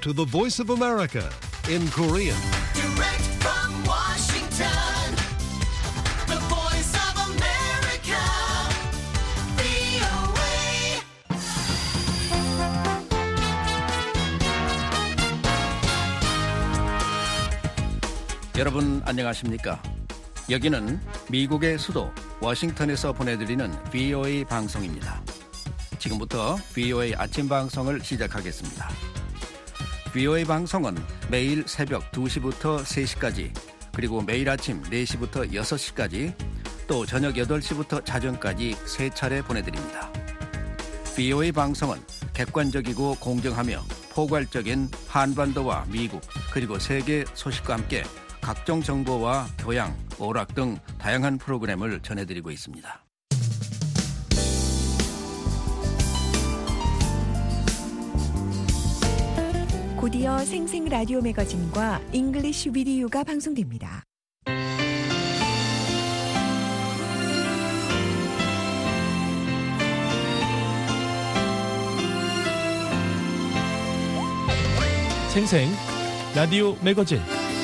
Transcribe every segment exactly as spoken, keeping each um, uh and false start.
to the Voice of America in Korean. Direct from Washington, the voice of America, 브이오에이. 여러분 안녕하십니까? 여기는 미국의 수도 워싱턴에서 보내드리는 브이오에이 방송입니다. 지금부터 브이오에이 아침 방송을 시작하겠습니다. 브이오에이 방송은 매일 새벽 두 시부터 세 시까지, 그리고 매일 아침 네 시부터 여섯 시까지, 또 저녁 여덟 시부터 자정까지 세 차례 보내드립니다. 브이오에이 방송은 객관적이고 공정하며 포괄적인 한반도와 미국 그리고 세계 소식과 함께 각종 정보와 교양, 오락 등 다양한 프로그램을 전해드리고 있습니다. 곧이어 생생 라디오 매거진과 잉글리시 비디오가 방송됩니다. 생생 라디오 매거진.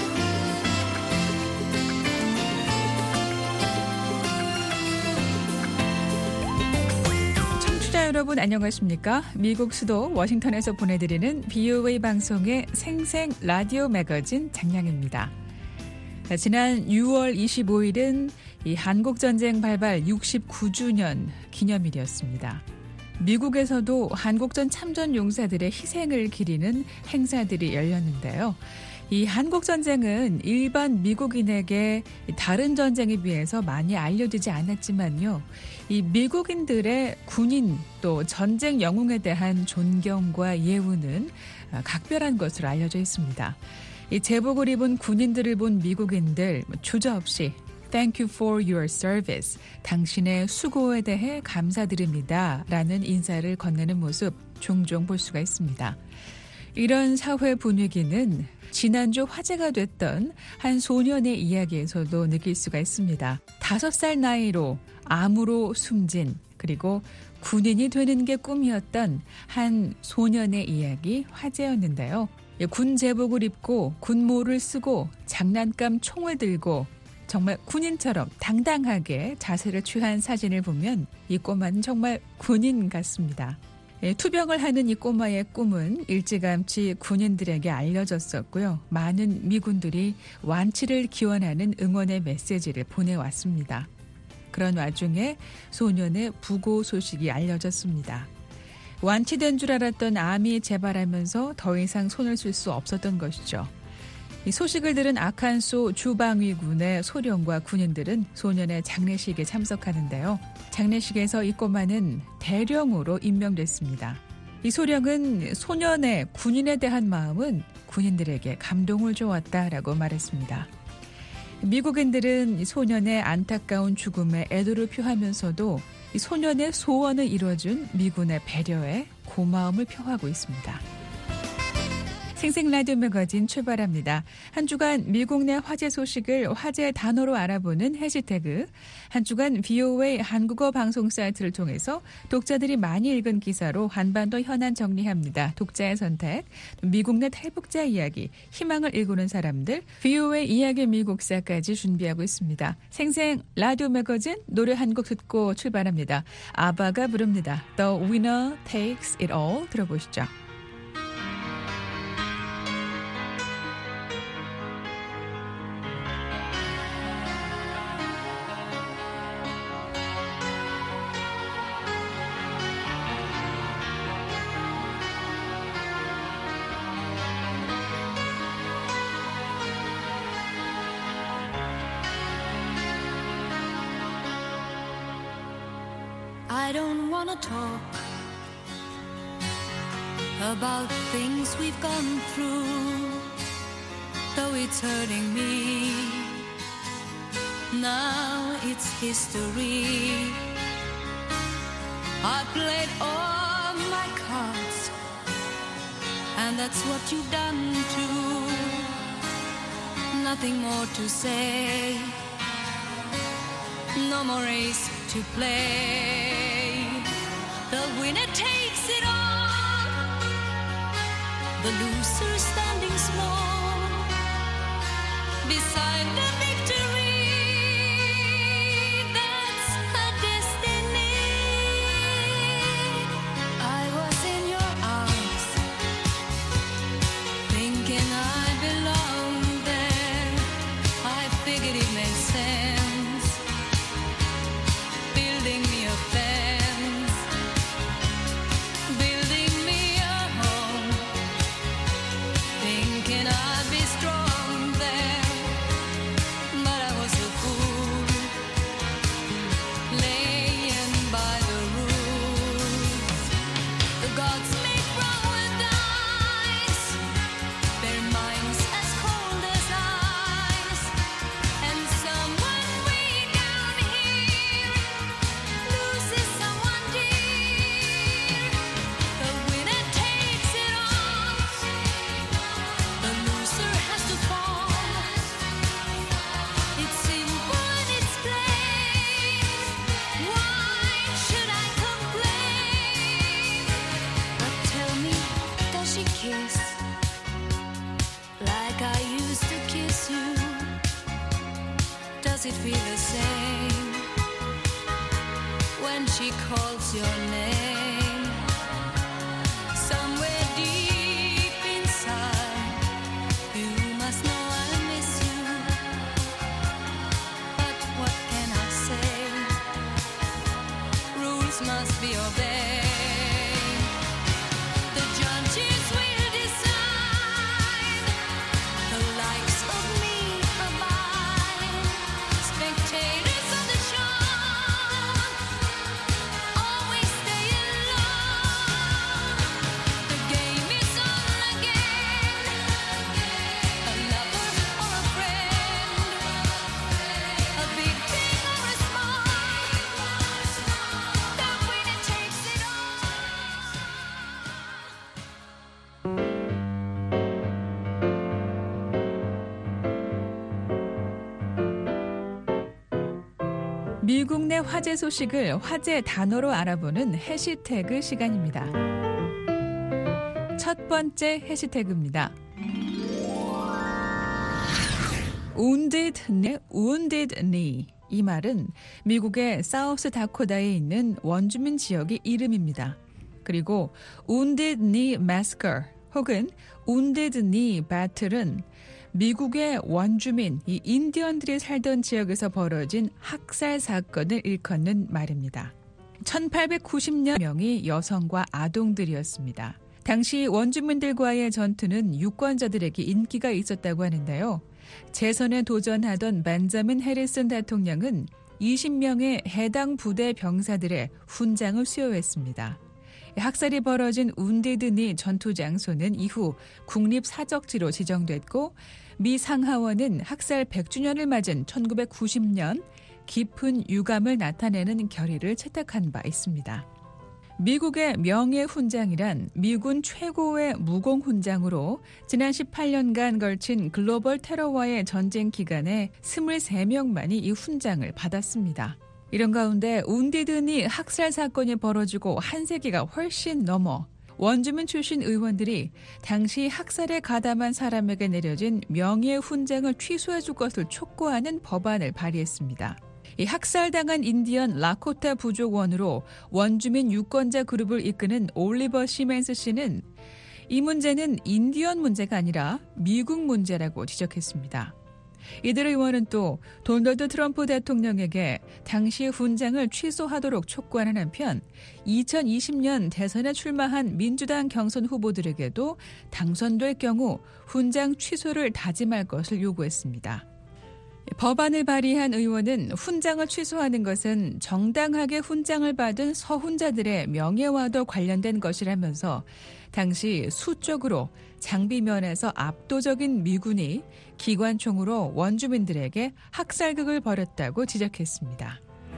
여러분 안녕하십니까? 미국 수도 워싱턴에서 보내드리는 브이오에이 방송의 생생 라디오 매거진 장량입니다. 지난 유월 이십오일은 이 한국전쟁 발발 육십구 주년 기념일이었습니다. 미국에서도 한국전 참전 용사들의 희생을 기리는 행사들이 열렸는데요. 이 한국전쟁은 일반 미국인에게 다른 전쟁에 비해서 많이 알려지지 않았지만요. 이 미국인들의 군인 또 전쟁 영웅에 대한 존경과 예우는 각별한 것으로 알려져 있습니다. 이 제복을 입은 군인들을 본 미국인들 주저없이 Thank you for your service. 당신의 수고에 대해 감사드립니다. 라는 인사를 건네는 모습 종종 볼 수가 있습니다. 이런 사회 분위기는 지난주 화제가 됐던 한 소년의 이야기에서도 느낄 수가 있습니다. 다섯 살 나이로 암으로 숨진, 그리고 군인이 되는 게 꿈이었던 한 소년의 이야기 화제였는데요. 군 제복을 입고 군모를 쓰고 장난감 총을 들고 정말 군인처럼 당당하게 자세를 취한 사진을 보면 이 꼬마는 정말 군인 같습니다. 투병을 하는 이 꼬마의 꿈은 일찌감치 군인들에게 알려졌었고요. 많은 미군들이 완치를 기원하는 응원의 메시지를 보내왔습니다. 그런 와중에 소년의 부고 소식이 알려졌습니다. 완치된 줄 알았던 암이 재발하면서 더 이상 손을 쓸 수 없었던 것이죠. 이 소식을 들은 아칸소 주방위군의 소령과 군인들은 소년의 장례식에 참석하는데요. 장례식에서 이 꼬마는 대령으로 임명됐습니다. 이 소령은 소년의 군인에 대한 마음은 군인들에게 감동을 주었다라고 말했습니다. 미국인들은 이 소년의 안타까운 죽음에 애도를 표하면서도 이 소년의 소원을 이뤄준 미군의 배려에 고마움을 표하고 있습니다. 생생 라디오 매거진 출발합니다. 한 주간 미국 내 화제 소식을 화제 단어로 알아보는 해시태그, 한 주간 브이오에이 한국어 방송 사이트를 통해서 독자들이 많이 읽은 기사로 한반도 현안 정리합니다. 독자의 선택, 미국 내 탈북자 이야기, 희망을 일구는 사람들, 브이오에이 이야기 미국사까지 준비하고 있습니다. 생생 라디오 매거진 노래 한 곡 듣고 출발합니다. 아바가 부릅니다. The winner takes it all. 들어보시죠. I don't wanna talk about things we've gone through, though it's hurting me. Now it's history. I played all my cards, and that's what you've done too. Nothing more to say, no more race to play. The winner takes it all. the loser standing small beside the victory. That's her destiny. I was in your arms, thinking I belonged there. I figured it made sense, building me a fence, building me a home, thinking I'd be strong there. But I was a fool, laying by the rules. The gods make wrong with dice, their minds as cold as ice. And someone way down here loses someone dear. The winner takes it all, the loser has to fall. It's simple and it's plain. Why should I complain? But tell me, does she kiss like I used to kiss you? Does it feel the same when she calls your name? Somewhere deep inside, you must know I miss you. But what can I say? Rules must be obeyed. The judges will decide. The likes of me abide. Spectators of the show always stay alone. The game is on again. A lover or a friend, a big thing or a small, the winner takes it all. 미국 내 화제 소식을 화제 단어로 알아보는 해시태그 시간입니다. 첫 번째 해시태그입니다. Wounded knee, wounded knee. 이 말은 미국의 사우스 다코다에 있는 원주민 지역의 이름입니다. 그리고 Wounded Knee Massacre 혹은 Wounded Knee Battle은 미국의 원주민, 이 인디언들이 살던 지역에서 벌어진 학살 사건을 일컫는 말입니다. 천팔백구십 명이 여성과 아동들이었습니다. 당시 원주민들과의 전투는 유권자들에게 인기가 있었다고 하는데요. 재선에 도전하던 벤자민 해리슨 대통령은 이십 명의 해당 부대 병사들의 훈장을 수여했습니다. 학살이 벌어진 운디드니 전투 장소는 이후 국립사적지로 지정됐고 미 상하원은 학살 백 주년을 맞은 천구백구십 년 깊은 유감을 나타내는 결의를 채택한 바 있습니다. 미국의 명예훈장이란 미군 최고의 무공훈장으로 지난 십팔 년간 걸친 글로벌 테러와의 전쟁 기간에 이십삼 명만이 이 훈장을 받았습니다. 이런 가운데 운디드니 학살 사건이 벌어지고 한 세기가 훨씬 넘어 원주민 출신 의원들이 당시 학살에 가담한 사람에게 내려진 명예훈장을 취소해 줄 것을 촉구하는 법안을 발의했습니다. 이 학살당한 인디언 라코타 부족원으로 원주민 유권자 그룹을 이끄는 올리버 시멘스 씨는 이 문제는 인디언 문제가 아니라 미국 문제라고 지적했습니다. 이들 의원은 또 도널드 트럼프 대통령에게 당시 훈장을 취소하도록 촉구하는 한편 이천이십 년 대선에 출마한 민주당 경선 후보들에게도 당선될 경우 훈장 취소를 다짐할 것을 요구했습니다. 법안을 발의한 의원은 훈장을 취소하는 것은 정당하게 훈장을 받은 서훈자들의 명예와도 관련된 것이라면서 당시 수적으로 장비 면에서 압도적인 미군이 기관총으로 원주민들에게 학살극을 벌였다고 지적했습니다.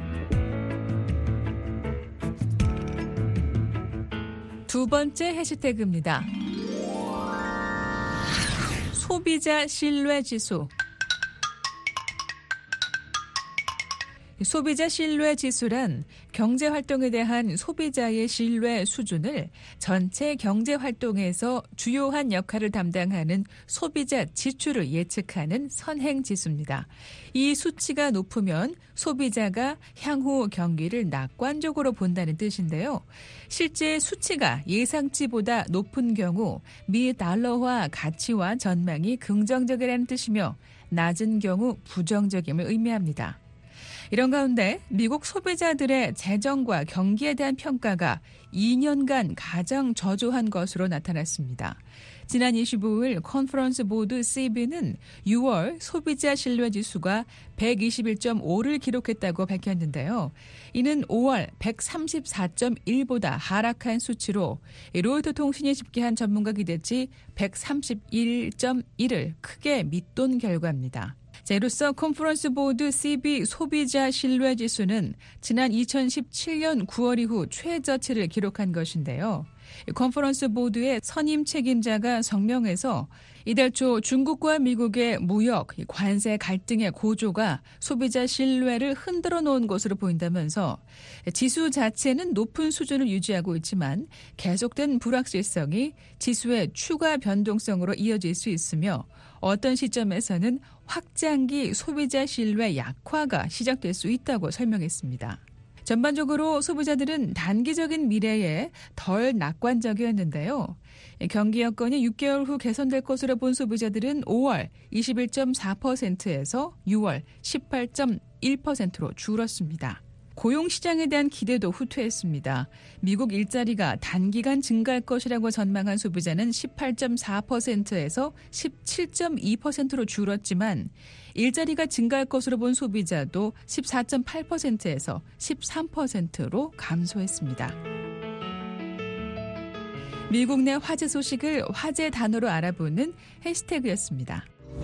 두 번째 해시태그입니다. 소비자 신뢰 지수. 소비자 신뢰 지수란 경제 활동에 대한 소비자의 신뢰 수준을 전체 경제 활동에서 주요한 역할을 담당하는 소비자 지출을 예측하는 선행 지수입니다. 이 수치가 높으면 소비자가 향후 경기를 낙관적으로 본다는 뜻인데요. 실제 수치가 예상치보다 높은 경우 미 달러화 가치와 전망이 긍정적이라는 뜻이며 낮은 경우 부정적임을 의미합니다. 이런 가운데 미국 소비자들의 재정과 경기에 대한 평가가 이 년간 가장 저조한 것으로 나타났습니다. 지난 이십오일 컨퍼런스 보드 씨비는 유월 소비자 신뢰지수가 백이십일 점 오를 기록했다고 밝혔는데요. 이는 오월 백삼십사 점 일보다 하락한 수치로 로이터 통신이 집계한 전문가 기대치 백삼십일 점 일을 크게 밑돈 결과입니다. 자, 이로써 컨퍼런스 보드 씨비 소비자 신뢰 지수는 지난 이천십칠년 구월 이후 최저치를 기록한 것인데요. 컨퍼런스 보드의 선임 책임자가 성명해서 이달 초 중국과 미국의 무역, 관세 갈등의 고조가 소비자 신뢰를 흔들어 놓은 것으로 보인다면서 지수 자체는 높은 수준을 유지하고 있지만 계속된 불확실성이 지수의 추가 변동성으로 이어질 수 있으며 어떤 시점에서는 확장기 소비자 신뢰 약화가 시작될 수 있다고 설명했습니다. 전반적으로 소비자들은 단기적인 미래에 덜 낙관적이었는데요. 경기 여건이 육 개월 후 개선될 것으로 본 소비자들은 오월 이십일 점 사 퍼센트에서 유월 십팔 점 일 퍼센트로 줄었습니다. 고용시장에 대한 기대도 후퇴했습니다. 미국 일자리가 단기간 증가할 것이라고 전망한 소비자는 십팔 점 사 퍼센트에서 십칠 점 이 퍼센트로 줄었지만 일자리가 증가할 것으로 본 소비자도 십사 점 팔 퍼센트에서 십삼 퍼센트로 감소했습니다. 미국 내 화제 소식을 화제 단어로 알아보는 해시태그였습니다.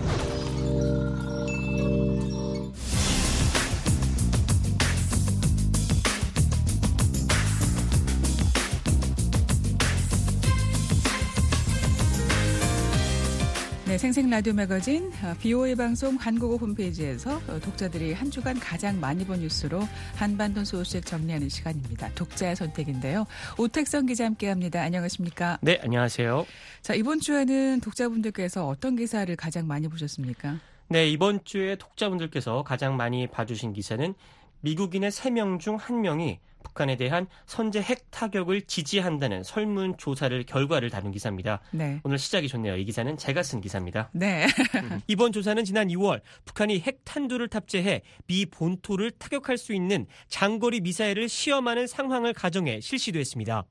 네, 생생 라디오 매거진 비오에이 방송 한국어 홈페이지에서 독자들이 한 주간 가장 많이 본 뉴스로 한반도 소식 정리하는 시간입니다. 독자의 선택인데요. 오택성 기자 함께합니다. 안녕하십니까? 네, 안녕하세요. 자, 이번 주에는 독자분들께서 어떤 기사를 가장 많이 보셨습니까? 네, 이번 주에 독자분들께서 가장 많이 봐주신 기사는 미국인의 세 명 중 한 명이 북한에 대한 선제 핵 타격을 지지한다는 설문조사를 결과를 다룬 기사입니다. 네. 오늘 시작이 좋네요. 이 기사는 제가 쓴 기사입니다. 네. 이번 조사는 지난 이월 북한이 핵 탄두를 탑재해 미 본토를 타격할 수 있는 장거리 미사일을 시험하는 상황을 가정해 실시됐습니다.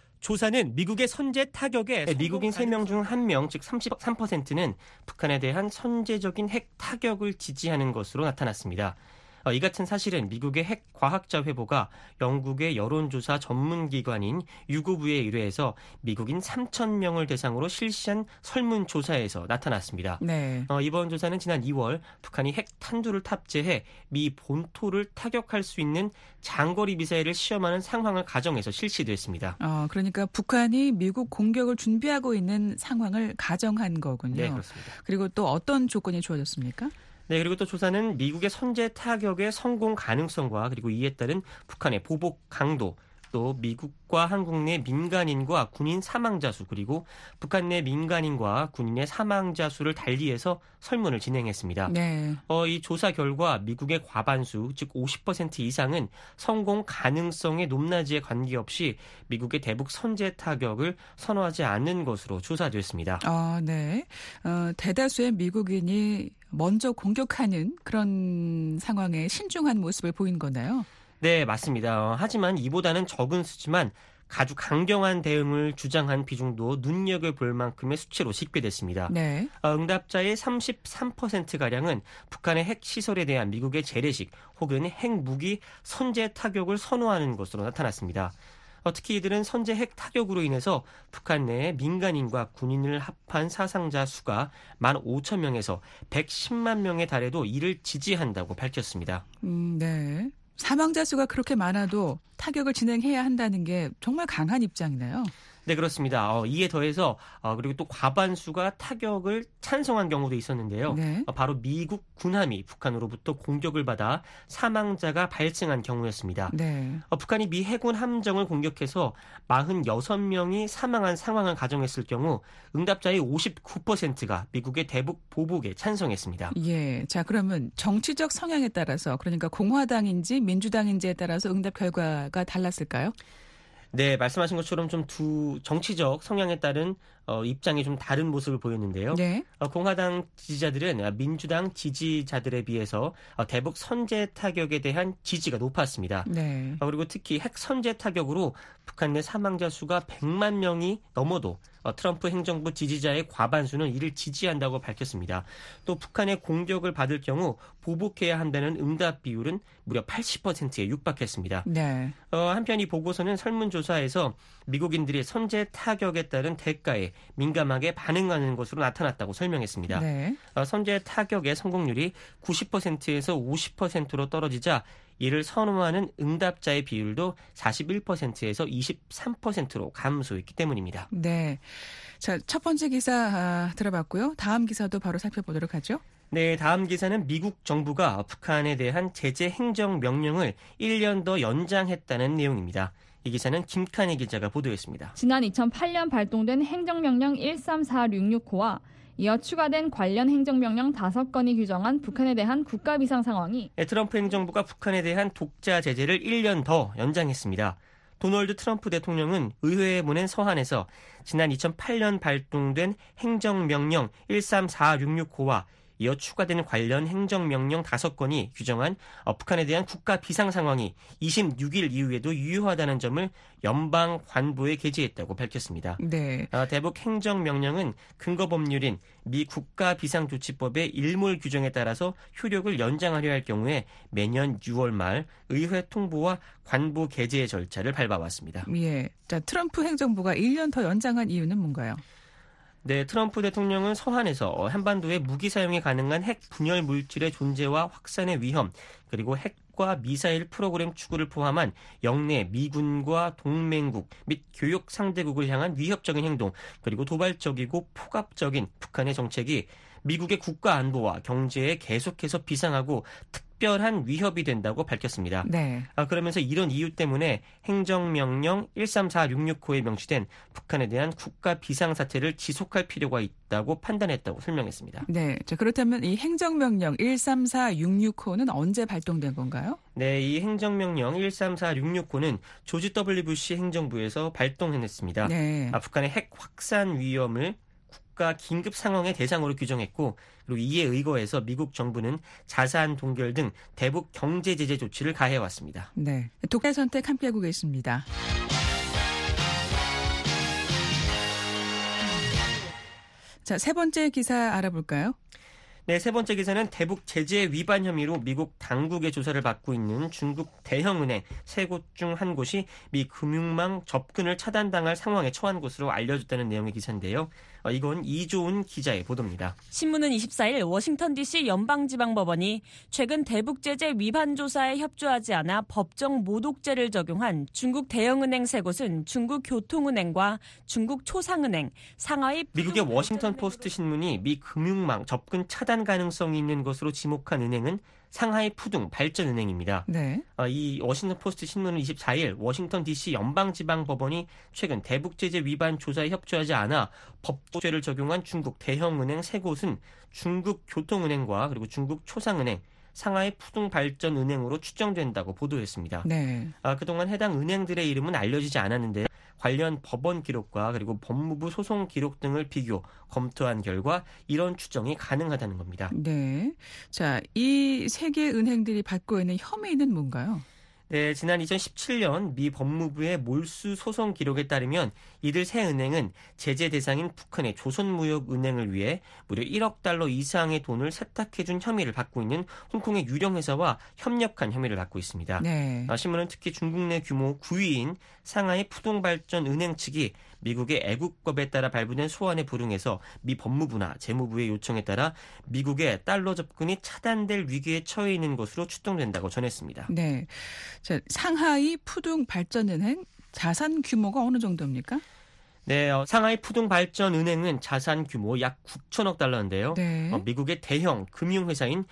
조사는 미국의 선제 타격에 미국인 세 명 중 한 명, 즉 삼십삼 퍼센트는 북한에 대한 선제적인 핵 타격을 지지하는 것으로 나타났습니다. 이 같은 사실은 미국의 핵 과학자 회보가 영국의 여론조사 전문기관인 유고브에 의뢰해서 미국인 삼천 명을 대상으로 실시한 설문조사에서 나타났습니다. 네. 어, 이번 조사는 지난 이월 북한이 핵 탄두를 탑재해 미 본토를 타격할 수 있는 장거리 미사일을 시험하는 상황을 가정해서 실시됐습니다. 어, 그러니까 북한이 미국 공격을 준비하고 있는 상황을 가정한 거군요. 네, 그렇습니다. 그리고 또 어떤 조건이 주어졌습니까? 네, 그리고 또 조사는 미국의 선제 타격의 성공 가능성과 그리고 이에 따른 북한의 보복 강도, 또 미국과 한국 내 민간인과 군인 사망자 수, 그리고 북한 내 민간인과 군인의 사망자 수를 달리해서 설문을 진행했습니다. 네. 어, 이 조사 결과 미국의 과반수, 즉 오십 퍼센트 이상은 성공 가능성의 높낮이에 관계없이 미국의 대북 선제 타격을 선호하지 않는 것으로 조사됐습니다. 아, 네. 어, 대다수의 미국인이 먼저 공격하는 그런 상황에 신중한 모습을 보인 거나요? 네, 맞습니다. 어, 하지만 이보다는 적은 수지만 아주 강경한 대응을 주장한 비중도 눈여겨볼 만큼의 수치로 집계됐습니다. 네. 어, 응답자의 삼십삼 퍼센트가량은 북한의 핵시설에 대한 미국의 재래식 혹은 핵무기 선제 타격을 선호하는 것으로 나타났습니다. 어, 특히 이들은 선제 핵 타격으로 인해서 북한 내 민간인과 군인을 합한 사상자 수가 만 오천 명에서 백십만 명에 달해도 이를 지지한다고 밝혔습니다. 음, 네. 사망자 수가 그렇게 많아도 타격을 진행해야 한다는 게 정말 강한 입장이네요. 네, 그렇습니다. 어, 이에 더해서 어, 그리고 또 과반수가 타격을 찬성한 경우도 있었는데요. 네. 어, 바로 미국 군함이 북한으로부터 공격을 받아 사망자가 발생한 경우였습니다. 네. 어, 북한이 미 해군 함정을 공격해서 사십육 명이 사망한 상황을 가정했을 경우 응답자의 오십구 퍼센트가 미국의 대북 보복에 찬성했습니다. 예. 자, 그러면 정치적 성향에 따라서 그러니까 공화당인지 민주당인지에 따라서 응답 결과가 달랐을까요? 네, 말씀하신 것처럼 좀 두 정치적 성향에 따른 어, 입장이 좀 다른 모습을 보였는데요. 네. 어, 공화당 지지자들은 민주당 지지자들에 비해서 어, 대북 선제 타격에 대한 지지가 높았습니다. 네. 어, 그리고 특히 핵 선제 타격으로 북한 내 사망자 수가 백만 명이 넘어도 어, 트럼프 행정부 지지자의 과반수는 이를 지지한다고 밝혔습니다. 또 북한의 공격을 받을 경우 보복해야 한다는 응답 비율은 무려 팔십 퍼센트에 육박했습니다. 네. 어, 한편 이 보고서는 설문조사에서 미국인들이 선제 타격에 따른 대가에 민감하게 반응하는 것으로 나타났다고 설명했습니다. 네. 어, 선제 타격의 성공률이 구십 퍼센트에서 오십 퍼센트로 떨어지자 이를 선호하는 응답자의 비율도 사십일 퍼센트에서 이십삼 퍼센트로 감소했기 때문입니다. 네. 자, 첫 번째 기사 아, 들어봤고요. 다음 기사도 바로 살펴보도록 하죠. 네, 다음 기사는 미국 정부가 북한에 대한 제재 행정 명령을 일 년 더 연장했다는 내용입니다. 이 기사는 김칸희 기자가 보도했습니다. 지난 이천팔 년 발동된 행정명령 일삼사육육 호와 이어 추가된 관련 행정명령 다섯 건이 규정한 북한에 대한 국가비상 상황이 네, 트럼프 행정부가 북한에 대한 독자 제재를 일 년 더 연장했습니다. 도널드 트럼프 대통령은 의회에 보낸 서한에서 지난 이천팔 년 발동된 행정명령 일삼사육육 호와 이어 추가된 관련 행정명령 다섯 건이 규정한 북한에 대한 국가 비상 상황이 이십육 일 이후에도 유효하다는 점을 연방 관보에 게재했다고 밝혔습니다. 네. 대북 행정명령은 근거 법률인 미 국가비상조치법의 일몰 규정에 따라서 효력을 연장하려 할 경우에 매년 유월 말 의회 통보와 관보 게재 절차를 밟아왔습니다. 예. 자, 트럼프 행정부가 일 년 더 연장한 이유는 뭔가요? 네, 트럼프 대통령은 서한에서 한반도에 무기 사용이 가능한 핵 분열 물질의 존재와 확산의 위험, 그리고 핵과 미사일 프로그램 추구를 포함한 영내 미군과 동맹국 및 교역 상대국을 향한 위협적인 행동, 그리고 도발적이고 폭압적인 북한의 정책이 미국의 국가 안보와 경제에 계속해서 비상하고 특별한 위협이 된다고 밝혔습니다. 네. 아, 그러면서 이런 이유 때문에 행정명령 일삼사육육 호에 명시된 북한에 대한 국가 비상사태를 지속할 필요가 있다고 판단했다고 설명했습니다. 네. 자, 그렇다면 이 행정명령 일삼사육육 호는 언제 발동된 건가요? 네, 이 행정명령 일삼사육육 호는 조지 더블유 부시 행정부에서 발동해냈습니다. 네. 아, 북한의 핵 확산 위험을 국가 긴급 상황의 대상으로 규정했고, 그리고 이에 의거해서 미국 정부는 자산 동결 등 대북 경제 제재 조치를 가해왔습니다. 네. 독자 선택 함께하고 계십니다. 자, 세 번째 기사 알아볼까요? 네, 세 번째 기사는 대북 제재 위반 혐의로 미국 당국의 조사를 받고 있는 중국 대형은행 세 곳 중 한 곳이 미 금융망 접근을 차단당할 상황에 처한 것으로 알려졌다는 내용의 기사인데요. 어, 이건 이조은 기자의 보도입니다. 신문은 이십사 일 워싱턴 디씨 연방지방법원이 최근 대북 제재 위반 조사에 협조하지 않아 법정 모독죄를 적용한 중국 대형은행 세 곳은 중국 교통은행과 중국 초상은행, 상하이 미국의 워싱턴 포스트 신문이 미 금융망 접근 차단 가능성이 있는 것으로 지목한 은행은 상하이 푸둥 발전은행입니다. 네. 어, 이 워싱턴 포스트 신문은 이십사 일 워싱턴 디씨 연방지방법원이 최근 대북 제재 위반 조사에 협조하지 않아 법조죄를 적용한 중국 대형은행 세 곳은 중국 교통은행과 그리고 중국 초상은행, 상하이 푸둥발전은행으로 추정된다고 보도했습니다. 네. 아, 그동안 해당 은행들의 이름은 알려지지 않았는데 관련 법원 기록과 그리고 법무부 소송 기록 등을 비교, 검토한 결과 이런 추정이 가능하다는 겁니다. 네. 자, 이 세 개의 은행들이 받고 있는 혐의는 뭔가요? 네, 지난 이천십칠 년 미 법무부의 몰수 소송 기록에 따르면 이들 세 은행은 제재 대상인 북한의 조선무역은행을 위해 무려 일억 달러 이상의 돈을 세탁해준 혐의를 받고 있는 홍콩의 유령 회사와 협력한 혐의를 받고 있습니다. 네. 아, 신문은 특히 중국 내 규모 구 위인 상하이 푸동발전은행 측이 미국의 애국법에 따라 발부된 소환에 불응해서 미 법무부나 재무부의 요청에 따라 미국의 달러 접근이 차단될 위기에 처해 있는 것으로 추정된다고 전했습니다. 네. 자, 상하이 푸둥 발전은행 자산 규모가 어느 정도입니까? 네, 어, 상하이 푸둥발전은행은 자산 규모 약 구천억 달러인데요. 네. 어, 미국의 대형 금융회사인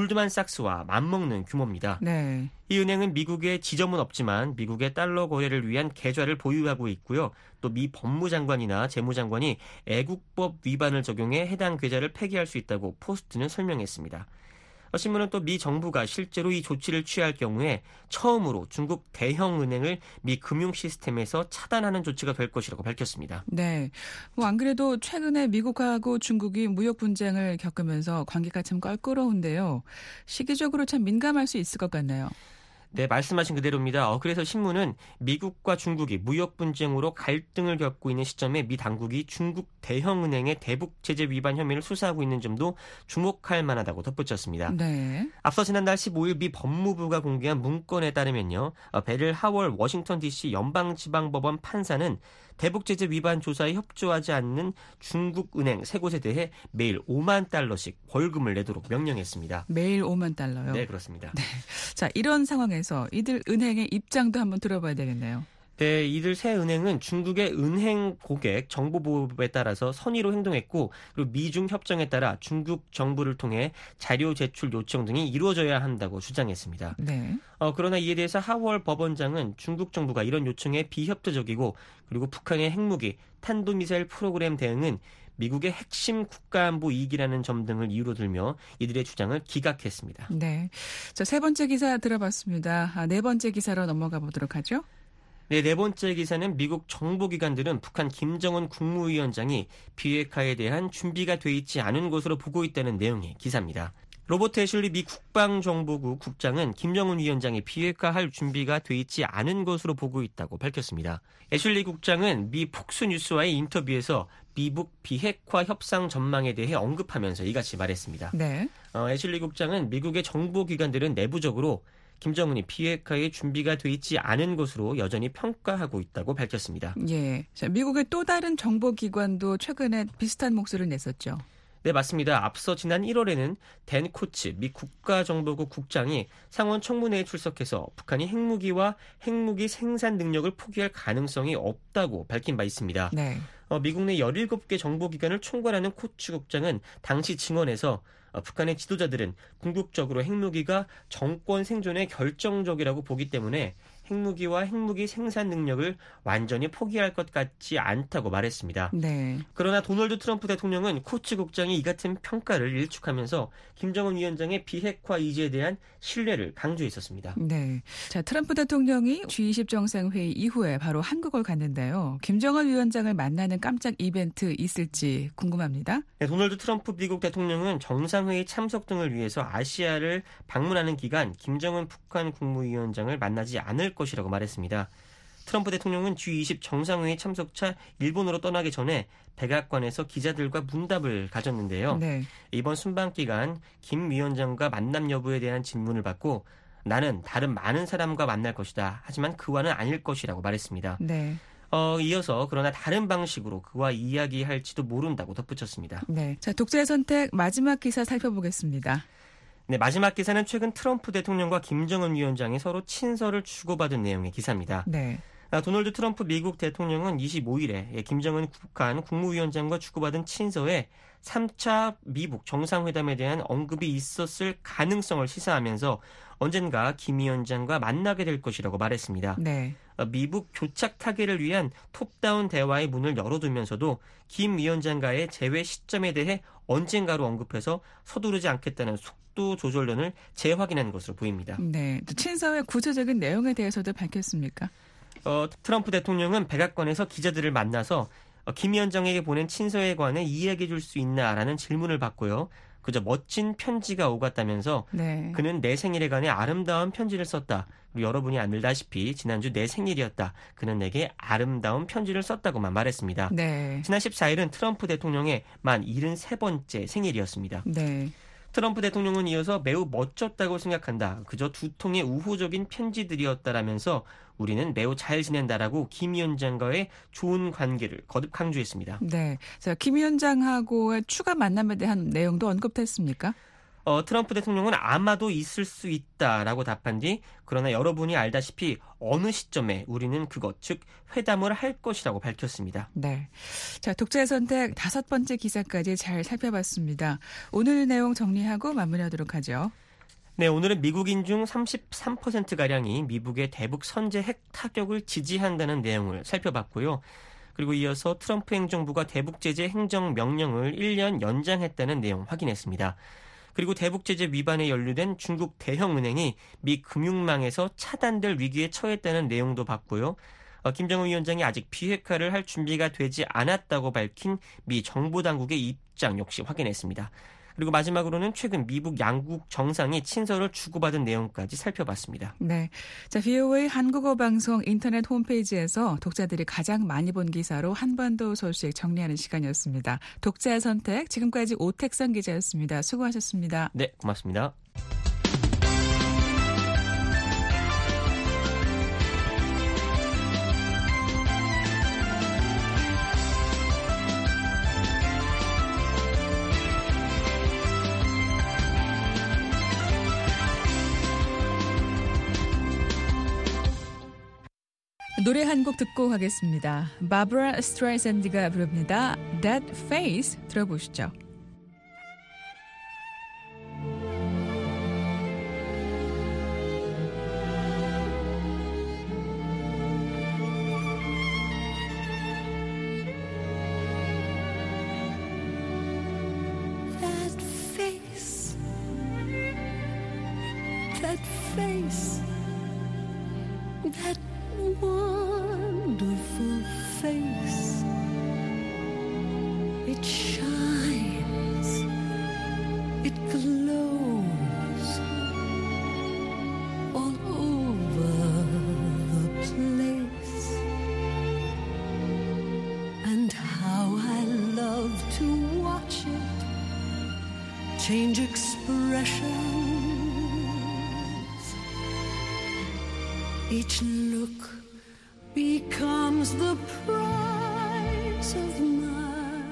골드만삭스와 맞먹는 규모입니다. 네. 이 은행은 미국에 지점은 없지만 미국의 달러 거래를 위한 계좌를 보유하고 있고요. 또 미 법무장관이나 재무장관이 애국법 위반을 적용해 해당 계좌를 폐기할 수 있다고 포스트는 설명했습니다. 어, 신문은 또 미 정부가 실제로 이 조치를 취할 경우에 처음으로 중국 대형 은행을 미 금융 시스템에서 차단하는 조치가 될 것이라고 밝혔습니다. 네. 뭐 안 그래도 최근에 미국하고 중국이 무역 분쟁을 겪으면서 관계가 참 껄끄러운데요. 시기적으로 참 민감할 수 있을 것 같네요. 네, 말씀하신 그대로입니다. 어, 그래서 신문은 미국과 중국이 무역 분쟁으로 갈등을 겪고 있는 시점에 미 당국이 중국 대형은행의 대북 제재 위반 혐의를 수사하고 있는 점도 주목할 만하다고 덧붙였습니다. 네. 앞서 지난달 십오일 미 법무부가 공개한 문건에 따르면요. 어, 베릴 하월 워싱턴 디씨 연방지방법원 판사는 대북 제재 위반 조사에 협조하지 않는 중국 은행 세 곳에 대해 매일 오만 달러씩 벌금을 내도록 명령했습니다. 매일 오만 달러요? 네, 그렇습니다. 네. 자, 이런 상황에서 이들 은행의 입장도 한번 들어봐야 되겠네요. 네, 이들 세 은행은 중국의 은행 고객 정보보호법에 따라서 선의로 행동했고 그리고 미중 협정에 따라 중국 정부를 통해 자료 제출 요청 등이 이루어져야 한다고 주장했습니다. 네. 어, 그러나 이에 대해서 하월 법원장은 중국 정부가 이런 요청에 비협조적이고 그리고 북한의 핵무기, 탄도미사일 프로그램 대응은 미국의 핵심 국가안보 이익이라는 점 등을 이유로 들며 이들의 주장을 기각했습니다. 네. 자, 세 번째 기사 들어봤습니다. 아, 네 번째 기사로 넘어가 보도록 하죠. 네, 네 번째 기사는 미국 정보기관들은 북한 김정은 국무위원장이 비핵화에 대한 준비가 돼 있지 않은 것으로 보고 있다는 내용의 기사입니다. 로버트 애슐리 미 국방정보국 국장은 김정은 위원장이 비핵화할 준비가 돼 있지 않은 것으로 보고 있다고 밝혔습니다. 애슐리 국장은 미 폭스뉴스와의 인터뷰에서 미북 비핵화 협상 전망에 대해 언급하면서 이같이 말했습니다. 네. 어, 애슐리 국장은 미국의 정보기관들은 내부적으로 김정은이 비핵화에 준비가 돼 있지 않은 것으로 여전히 평가하고 있다고 밝혔습니다. 예. 자, 미국의 또 다른 정보기관도 최근에 비슷한 목소리를 냈었죠. 네, 맞습니다. 앞서 지난 일월에는 댄 코츠 미 국가정보국 국장이 상원 청문회에 출석해서 북한이 핵무기와 핵무기 생산 능력을 포기할 가능성이 없다고 밝힌 바 있습니다. 네. 어, 미국 내 열일곱 개 정보기관을 총괄하는 코츠 국장은 당시 증언에서 어, 북한의 지도자들은 궁극적으로 핵무기가 정권 생존에 결정적이라고 보기 때문에 핵무기와 핵무기 생산 능력을 완전히 포기할 것 같지 않다고 말했습니다. 네. 그러나 도널드 트럼프 대통령은 코츠 국장이 이 같은 평가를 일축하면서 김정은 위원장의 비핵화 의지에 대한 신뢰를 강조했었습니다. 네. 자, 트럼프 대통령이 지 이십 정상회의 이후에 바로 한국을 갔는데요. 김정은 위원장을 만나는 깜짝 이벤트 있을지 궁금합니다. 네, 도널드 트럼프 미국 대통령은 정상회의 참석 등을 위해서 아시아를 방문하는 기간 김정은 북한 국무위원장을 만나지 않을 것이라고 말했습니다. 트럼프 대통령은 지 이십 정상회의 참석차 일본으로 떠나기 전에 백악관에서 기자들과 문답을 가졌는데요. 네. 이번 순방 기간 김 위원장과 만남 여부에 대한 질문을 받고 나는 다른 많은 사람과 만날 것이다. 하지만 그와는 아닐 것이라고 말했습니다. 네. 어, 이어서 그러나 다른 방식으로 그와 이야기할지도 모른다고 덧붙였습니다. 네. 자, 독자의 선택 마지막 기사 살펴보겠습니다. 네, 마지막 기사는 최근 트럼프 대통령과 김정은 위원장이 서로 친서를 주고받은 내용의 기사입니다. 네. 아, 도널드 트럼프 미국 대통령은 이십오일에 김정은 북한 국무위원장과 주고받은 친서에 삼 차 미북 정상회담에 대한 언급이 있었을 가능성을 시사하면서 언젠가 김 위원장과 만나게 될 것이라고 말했습니다. 네. 미북 교착 타결을 위한 톱다운 대화의 문을 열어두면서도 김 위원장과의 재회 시점에 대해 언젠가로 언급해서 서두르지 않겠다는 속도 조절론을 재확인한 것으로 보입니다. 네. 친서의 구체적인 내용에 대해서도 밝혔습니까? 어, 트럼프 대통령은 백악관에서 기자들을 만나서 어, 김 위원장에게 보낸 친서에 관해 이야기해 줄 수 있나라는 질문을 받고요. 그저 멋진 편지가 오갔다면서 네. 그는 내 생일에 관해 아름다운 편지를 썼다. 그리고 여러분이 알다시피 지난주 내 생일이었다. 그는 내게 아름다운 편지를 썼다고만 말했습니다. 네. 지난 십사일은 트럼프 대통령의 만 칠십삼 번째 생일이었습니다. 네. 트럼프 대통령은 이어서 매우 멋졌다고 생각한다. 그저 두 통의 우호적인 편지들이었다라면서 우리는 매우 잘 지낸다라고 김 위원장과의 좋은 관계를 거듭 강조했습니다. 네. 자, 김 위원장하고의 추가 만남에 대한 내용도 언급됐습니까? 어, 트럼프 대통령은 아마도 있을 수 있다라고 답한 뒤 그러나 여러분이 알다시피 어느 시점에 우리는 그것 즉 회담을 할 것이라고 밝혔습니다. 네. 자, 독자의 선택 다섯 번째 기사까지 잘 살펴봤습니다. 오늘 내용 정리하고 마무리하도록 하죠. 네, 오늘은 미국인 중 삼십삼 퍼센트가량이 미국의 대북 선제 핵 타격을 지지한다는 내용을 살펴봤고요. 그리고 이어서 트럼프 행정부가 대북 제재 행정 명령을 일 년 연장했다는 내용 확인했습니다. 그리고 대북 제재 위반에 연루된 중국 대형은행이 미 금융망에서 차단될 위기에 처했다는 내용도 봤고요. 어, 김정은 위원장이 아직 비핵화를 할 준비가 되지 않았다고 밝힌 미 정보당국의 입장 역시 확인했습니다. 그리고 마지막으로는 최근 미국 양국 정상이 친서를 주고받은 내용까지 살펴봤습니다. 네. 자, 브이오에이 한국어 방송 인터넷 홈페이지에서 독자들이 가장 많이 본 기사로 한반도 소식 정리하는 시간이었습니다. 독자의 선택, 지금까지 오택선 기자였습니다. 수고하셨습니다. 네, 고맙습니다. 노래 한 곡 듣고 가겠습니다. 바브라 스트라이샌드가 부릅니다. That Face 들어보시죠. That face, that face, that wonderful face. It shines, it glows all over the place. And how I love to watch it change expressions. Each look becomes the price of my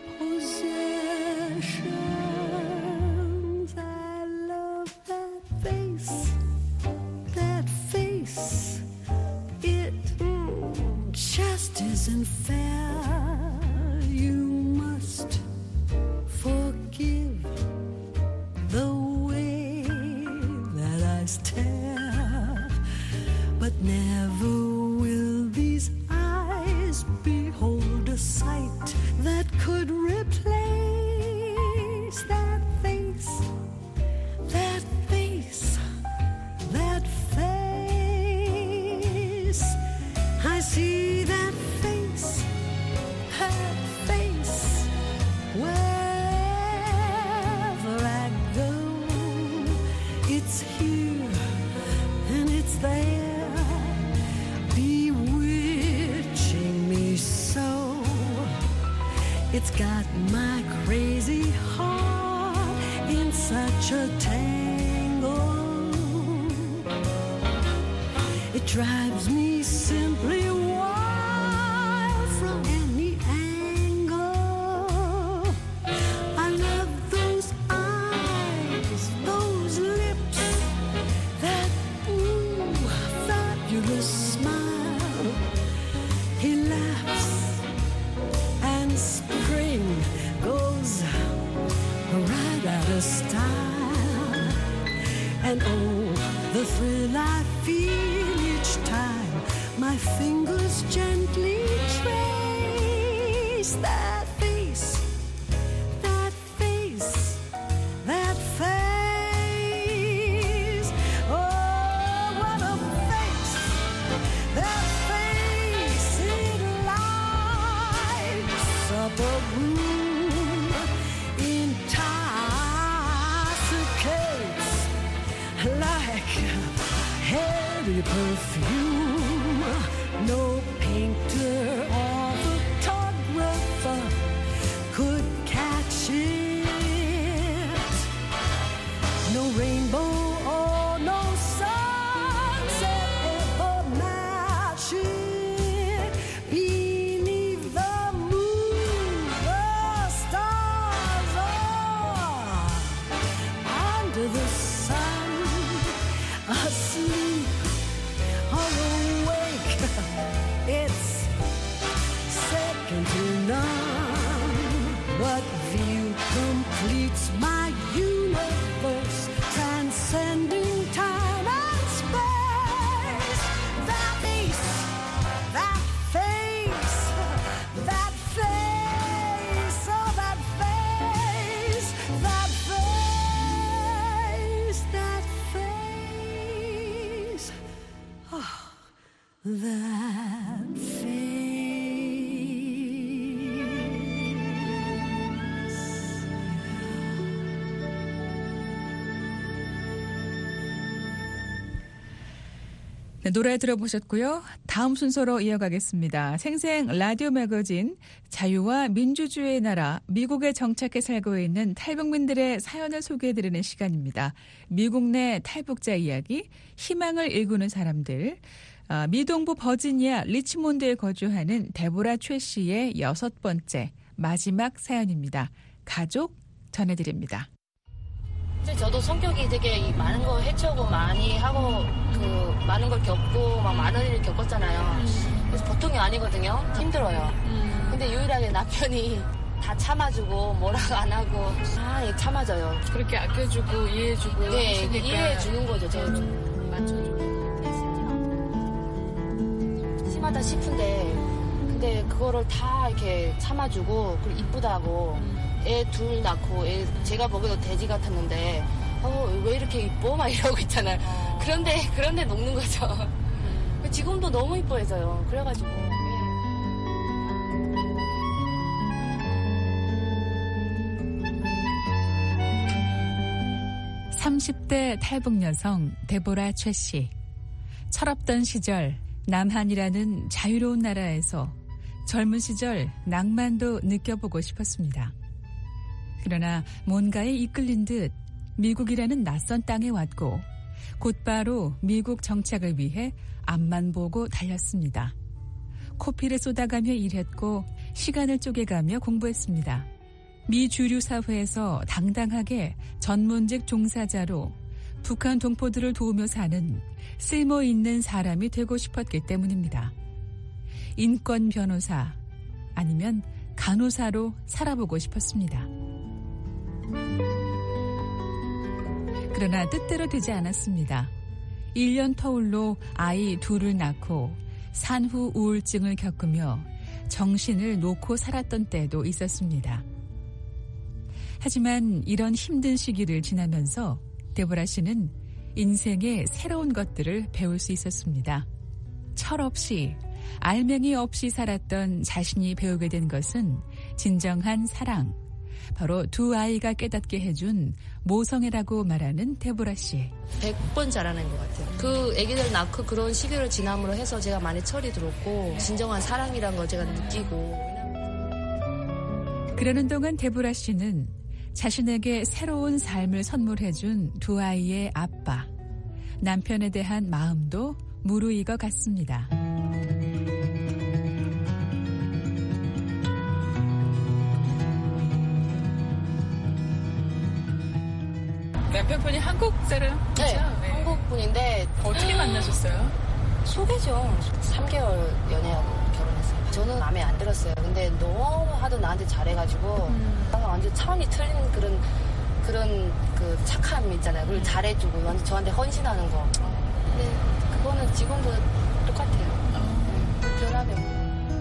possessions. I love that face, that face. It mm, just isn't fair. You must forgive the way that I stare, but never will these eyes behold a sight that could replace that face, that face, that face. I see that face, that face, wherever I go. It's here and it's there, bewitching me so. It's got my crazy heart in such a tangle. It drives me simply wild from any angle. I love those eyes, those lips, that ooh, fabulous smile. He laughs and spring goes right out of style. And oh, the thrill I feel each time my fingers gently trace that face, that face, that face. Oh, what a face, that face. It lights up a room, intoxicates like heavy perfume. No painter or photographer could catch it. No rainbow or no sunset ever match it. Beneath the moon, the stars are completes my universe, transcending time and space. That face, that face, that face, oh that face, that face, that face, oh, that face. 네, 노래 들어보셨고요. 다음 순서로 이어가겠습니다. 생생 라디오 매거진 자유와 민주주의의 나라 미국에 정착해 살고 있는 탈북민들의 사연을 소개해드리는 시간입니다. 미국 내 탈북자 이야기, 희망을 일구는 사람들. 아, 미동부 버지니아 리치몬드에 거주하는 데보라 최 씨의 여섯 번째 마지막 사연입니다. 가족 전해드립니다. 저도 성격이 되게 많은 거 해치우고 많이 하고 그 많은 걸 겪고 막 많은 일을 겪었잖아요. 그래서 보통이 아니거든요. 힘들어요. 근데 유일하게 남편이 다 참아주고 뭐라고 안 하고 다 예, 참아줘요. 그렇게 아껴주고 이해해주고 네, 하시니까. 이해해주는 거죠. 제가 좀 맞춰주고. 심하다 싶은데 근데 그거를 다 이렇게 참아주고 그리고 이쁘다고 애 둘 낳고 애 제가 보기에도 돼지 같았는데 어, 왜 이렇게 이뻐? 막 이러고 있잖아요. 어. 그런데 그런데 녹는 거죠. 음. 지금도 너무 이뻐해서요. 그래가지고 삼십 대 탈북 여성 데보라 최 씨. 철없던 시절 남한이라는 자유로운 나라에서 젊은 시절 낭만도 느껴보고 싶었습니다. 그러나 뭔가에 이끌린 듯 미국이라는 낯선 땅에 왔고 곧바로 미국 정착을 위해 앞만 보고 달렸습니다. 코피를 쏟아가며 일했고 시간을 쪼개가며 공부했습니다. 미 주류 사회에서 당당하게 전문직 종사자로 북한 동포들을 도우며 사는 쓸모 있는 사람이 되고 싶었기 때문입니다. 인권 변호사 아니면 간호사로 살아보고 싶었습니다. 그러나 뜻대로 되지 않았습니다. 일 년 터울로 아이 둘을 낳고 산후 우울증을 겪으며 정신을 놓고 살았던 때도 있었습니다. 하지만 이런 힘든 시기를 지나면서 데보라 씨는 인생의 새로운 것들을 배울 수 있었습니다. 철없이 알맹이 없이 살았던 자신이 배우게 된 것은 진정한 사랑, 바로 두 아이가 깨닫게 해준 모성애라고 말하는 데보라 씨. 백 번 잘하는 것 같아요. 그 애기들 낳고 그런 시기를 지남으로 해서 제가 많이 철이 들었고 진정한 사랑이란 걸 제가 느끼고. 그러는 동안 데보라 씨는 자신에게 새로운 삶을 선물해준 두 아이의 아빠, 남편에 대한 마음도 무르익어 갔습니다. 남편분이 한국 사람? 네, 그렇죠? 네. 한국 분인데 어떻게 만나셨어요? 소개죠. 삼 개월 연애하고 결혼했어요. 저는 마음에 안 들었어요. 근데 너무 하도 나한테 잘해가지고 음. 완전 차원이 틀린 그런 그런 그 착함 있잖아요. 그리고 잘해주고 완전 저한테 헌신하는 거. 근데 그거는 지금도 똑같아요. 어. 변하면.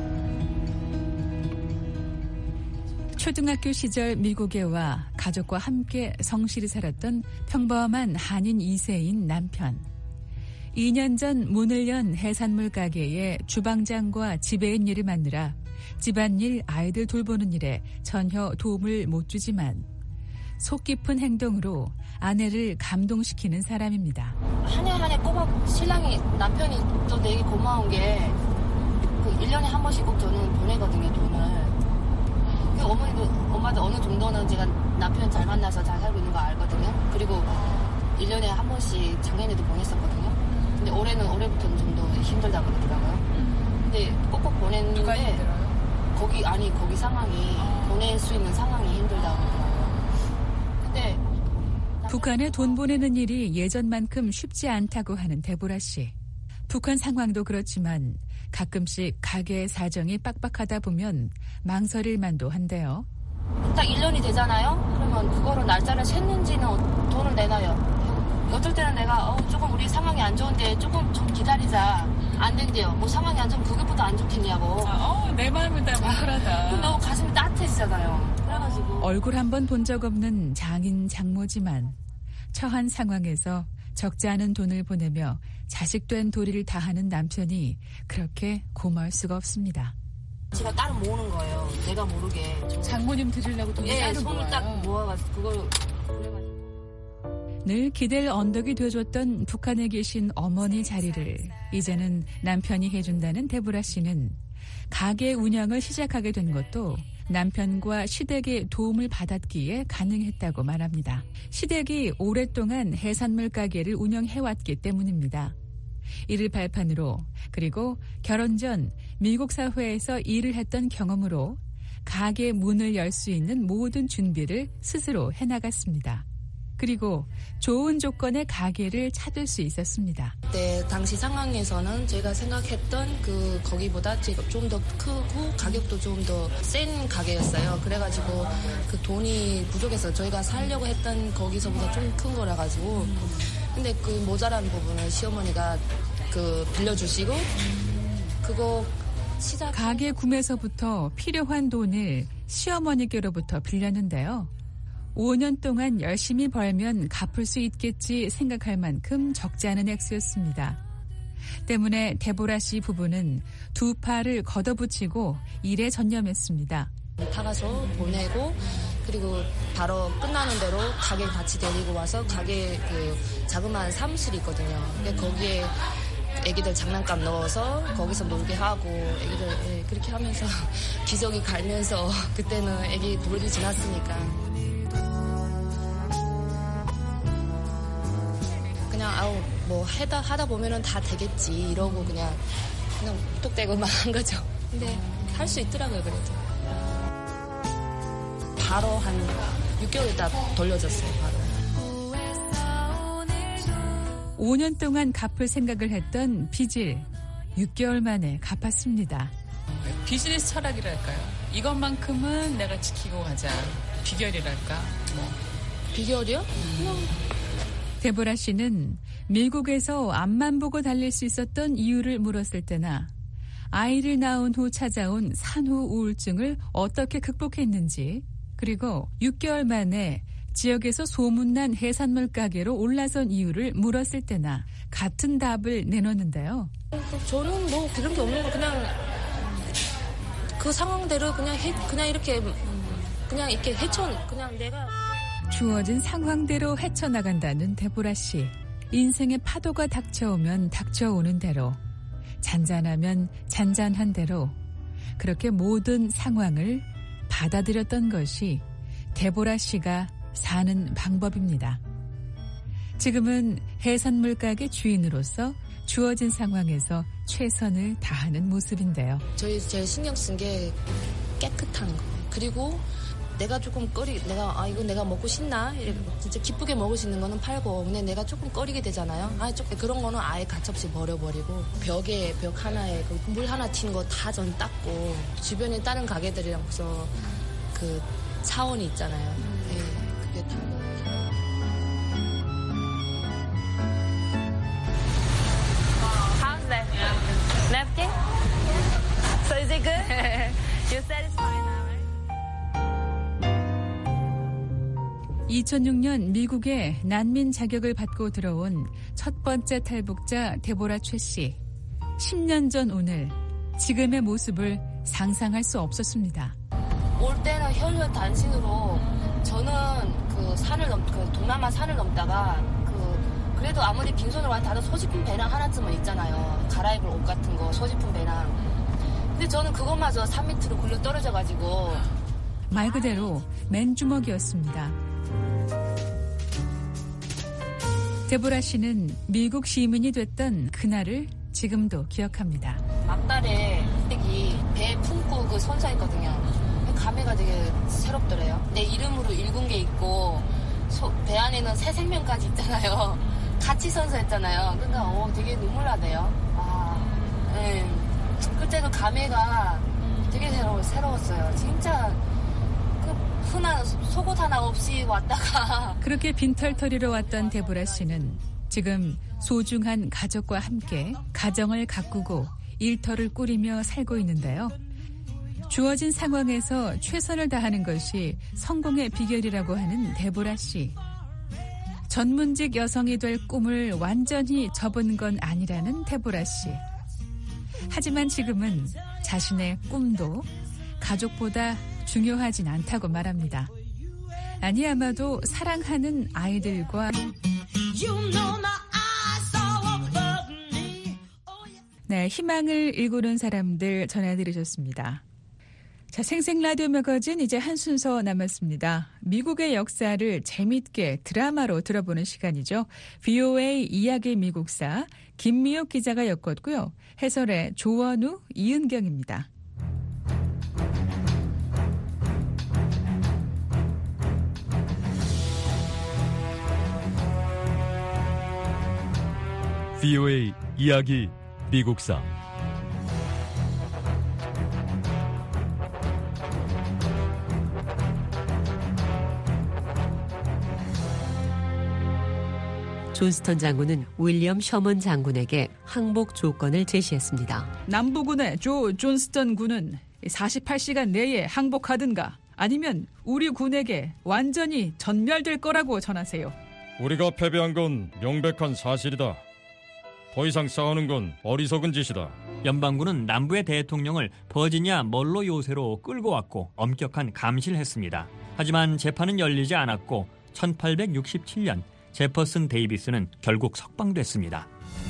초등학교 시절 미국에 와 가족과 함께 성실히 살았던 평범한 한인 이 세인 남편. 이 년 전 문을 연 해산물 가게의 주방장과 지배인 일을 맡느라 집안일, 아이들 돌보는 일에 전혀 도움을 못 주지만 속 깊은 행동으로 아내를 감동시키는 사람입니다. 한 해 한 해 꼬박 신랑이 남편이 또 되게 고마운 게 그 일 년에 한 번씩 꼭 저는 보내거든요, 돈을. 어머니도, 엄마도 어느 정도는 제가 남편 잘 만나서 잘 살고 있는 거 알거든요. 그리고 일 년에 한 번씩 작년에도 보냈었거든요. 근데 올해는, 올해부터는 좀 더 힘들다고 그러더라고요. 근데 꼭꼭 보냈는데. 누가 힘들어요? 거기, 아니, 거기 상황이, 보낼 수 있는 상황이 힘들다고 그러더라고요. 근데. 북한에 돈 보내는 일이 예전만큼 쉽지 않다고 하는 데보라 씨. 북한 상황도 그렇지만 가끔씩 가게의 사정이 빡빡하다 보면 망설일 만도 한데요. 딱 일 년이 되잖아요? 그러면 그거를 날짜를 샜는지는 돈을 내놔요. 어떨 때는 내가 어, 조금 우리 상황이 안 좋은데 조금 좀 기다리자. 안 된대요. 뭐 상황이 안 좋으면 그것보다 안 좋겠냐고. 아, 어, 내 마음은 다 뭉클하다. 그럼 너무 가슴이 따뜻해지잖아요. 그래가지고 얼굴 한 번 본 적 없는 장인 장모지만 처한 상황에서 적지 않은 돈을 보내며 자식된 도리를 다하는 남편이 그렇게 고마울 수가 없습니다. 제가 따로 모으는 거예요. 내가 모르게. 장모님 드리려고 돈을 예, 따로 손을 모아요. 딱 모아가지고 그걸 늘 기댈 언덕이 되어줬던 북한에 계신 어머니 자리를 이제는 남편이 해준다는 데보라 씨는 가게 운영을 시작하게 된 것도 남편과 시댁의 도움을 받았기에 가능했다고 말합니다. 시댁이 오랫동안 해산물 가게를 운영해왔기 때문입니다. 이를 발판으로 그리고 결혼 전 미국 사회에서 일을 했던 경험으로 가게 문을 열 수 있는 모든 준비를 스스로 해나갔습니다. 그리고 좋은 조건의 가게를 찾을 수 있었습니다. 그때 당시 상황에서는 제가 생각했던 그 거기보다 좀 더 크고 가격도 좀 더 센 가게였어요. 그래가지고 그 돈이 부족해서 저희가 살려고 했던 거기서보다 좀 큰 거라 가지고 근데 그 모자란 부분을 시어머니가 그 빌려주시고 그거 시작 가게 구매서부터 필요한 돈을 시어머니께로부터 빌렸는데요. 오 년 동안 열심히 벌면 갚을 수 있겠지 생각할 만큼 적지 않은 액수였습니다. 때문에 데보라 씨 부부는 두 팔을 걷어붙이고 일에 전념했습니다. 타가서 보내고 그리고 바로 끝나는 대로 가게 같이 데리고 와서 가게 그 자그마한 사무실이 있거든요. 근데 거기에 애기들 장난감 넣어서 거기서 놀게 하고 애기들 예, 그렇게 하면서 기저귀 갈면서 그때는 애기 돌이 지났으니까 그냥 아우 뭐 하다 하다 보면은 다 되겠지 이러고 그냥 그냥 톡대고만 한 거죠. 근데 할 수 있더라고요 그래도. 바로 한 육 개월 있다 돌려줬어요 바로. 오 년 동안 갚을 생각을 했던 빚을 육 개월 만에 갚았습니다. 비즈니스 철학이랄까요? 이것만큼은 내가 지키고 가자. 비결이랄까? 뭐. 비결이요? 음. 데보라 씨는 미국에서 앞만 보고 달릴 수 있었던 이유를 물었을 때나 아이를 낳은 후 찾아온 산후 우울증을 어떻게 극복했는지 그리고 육 개월 만에 지역에서 소문난 해산물 가게로 올라선 이유를 물었을 때나 같은 답을 내놓는데요. 저는 뭐 그런 게 없는 거 그냥 그 상황대로 그냥 해, 그냥 이렇게 그냥 이렇게 헤쳐 그냥 내가 주어진 상황대로 헤쳐나간다는 데보라 씨. 인생의 파도가 닥쳐오면 닥쳐오는 대로 잔잔하면 잔잔한 대로 그렇게 모든 상황을 받아들였던 것이 데보라 씨가 사는 방법입니다. 지금은 해산물 가게 주인으로서 주어진 상황에서 최선을 다하는 모습인데요. 저희 제일 신경 쓴 게 깨끗한 거. 그리고 내가 조금 꺼리, 내가, 아, 이거 내가 먹고 싶나? 진짜 기쁘게 먹을 수 있는 거는 팔고, 근데 내가 조금 꺼리게 되잖아요. 아, 조금 그런 거는 아예 가차없이 버려버리고, 벽에, 벽 하나에 그 물 하나 튄 거 다 전 닦고, 주변에 다른 가게들이랑서 그 사원이 있잖아요. 네, 그게 다. How's that? Napkin? So is it good? You said it's fine now, right? 이천육 년 미국에 난민 자격을 받고 들어온 첫 번째 탈북자 데보라 최 씨. 십 년 전 오늘 지금의 모습을 상상할 수 없었습니다. 올 때는 혈혈 단신으로 저는 그 산을 넘, 그 동남아 산을 넘다가 그 그래도 아무리 빈손으로 와도 다들 소지품 배낭 하나쯤은 있잖아요. 갈아입을 옷 같은 거 소지품 배낭. 근데 저는 그것마저 산 밑으로 굴러 떨어져가지고 말 그대로 맨주먹이었습니다. 데보라 씨는 미국 시민이 됐던 그날을 지금도 기억합니다. 막달에 이 배 품고 그 선사했거든요. 감회가 되게 새롭더래요. 내 이름으로 일군 게 있고 소, 배 안에는 새 생명까지 있잖아요. 같이 선사했잖아요. 그러니까 어, 되게 눈물 나네요. 아, 네. 그때 그 감회가 되게 새로워, 새로웠어요. 진짜 그 흔한 속옷 하나 없이 왔다가 그렇게 빈털터리로 왔던 데보라 씨는 지금 소중한 가족과 함께 가정을 가꾸고 일터를 꾸리며 살고 있는데요. 주어진 상황에서 최선을 다하는 것이 성공의 비결이라고 하는 데보라 씨. 전문직 여성이 될 꿈을 완전히 접은 건 아니라는 데보라 씨. 하지만 지금은 자신의 꿈도 가족보다 중요하진 않다고 말합니다. 아니 아마도 사랑하는 아이들과 네, 희망을 일구는 사람들 전해드리셨습니다. 자, 생생 라디오 매거진 이제 한 순서 남았습니다. 미국의 역사를 재밌게 드라마로 들어보는 시간이죠. 브이오에이 이야기 미국사 김미옥 기자가 엮었고요. 해설의 조원우, 이은경입니다. 브이오에이 이야기 미국사 존스턴 장군은 윌리엄 셔먼 장군에게 항복 조건을 제시했습니다. 남부군의 조 존스턴 군은 사십팔 시간 내에 항복하든가 아니면 우리 군에게 완전히 전멸될 거라고 전하세요. 우리가 패배한 건 명백한 사실이다. 더 이상 싸우는 건 어리석은 짓이다. 연방군은 남부의 대통령을 버지니아 멀로 요새로 끌고 왔고 엄격한 감시를 했습니다. 하지만 재판은 열리지 않았고 천팔백육십칠 년 제퍼슨 데이비스는 결국 석방됐습니다.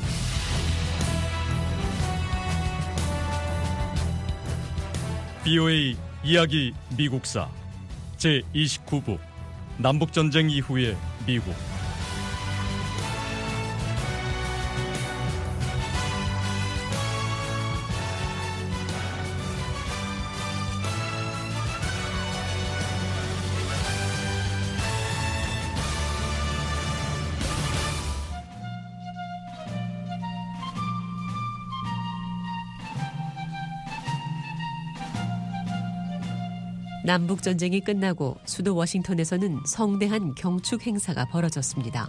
브이오에이 이야기 미국사 제이십구 부 남북전쟁 이후의 미국. 남북전쟁이 끝나고 수도 워싱턴에서는 성대한 경축 행사가 벌어졌습니다.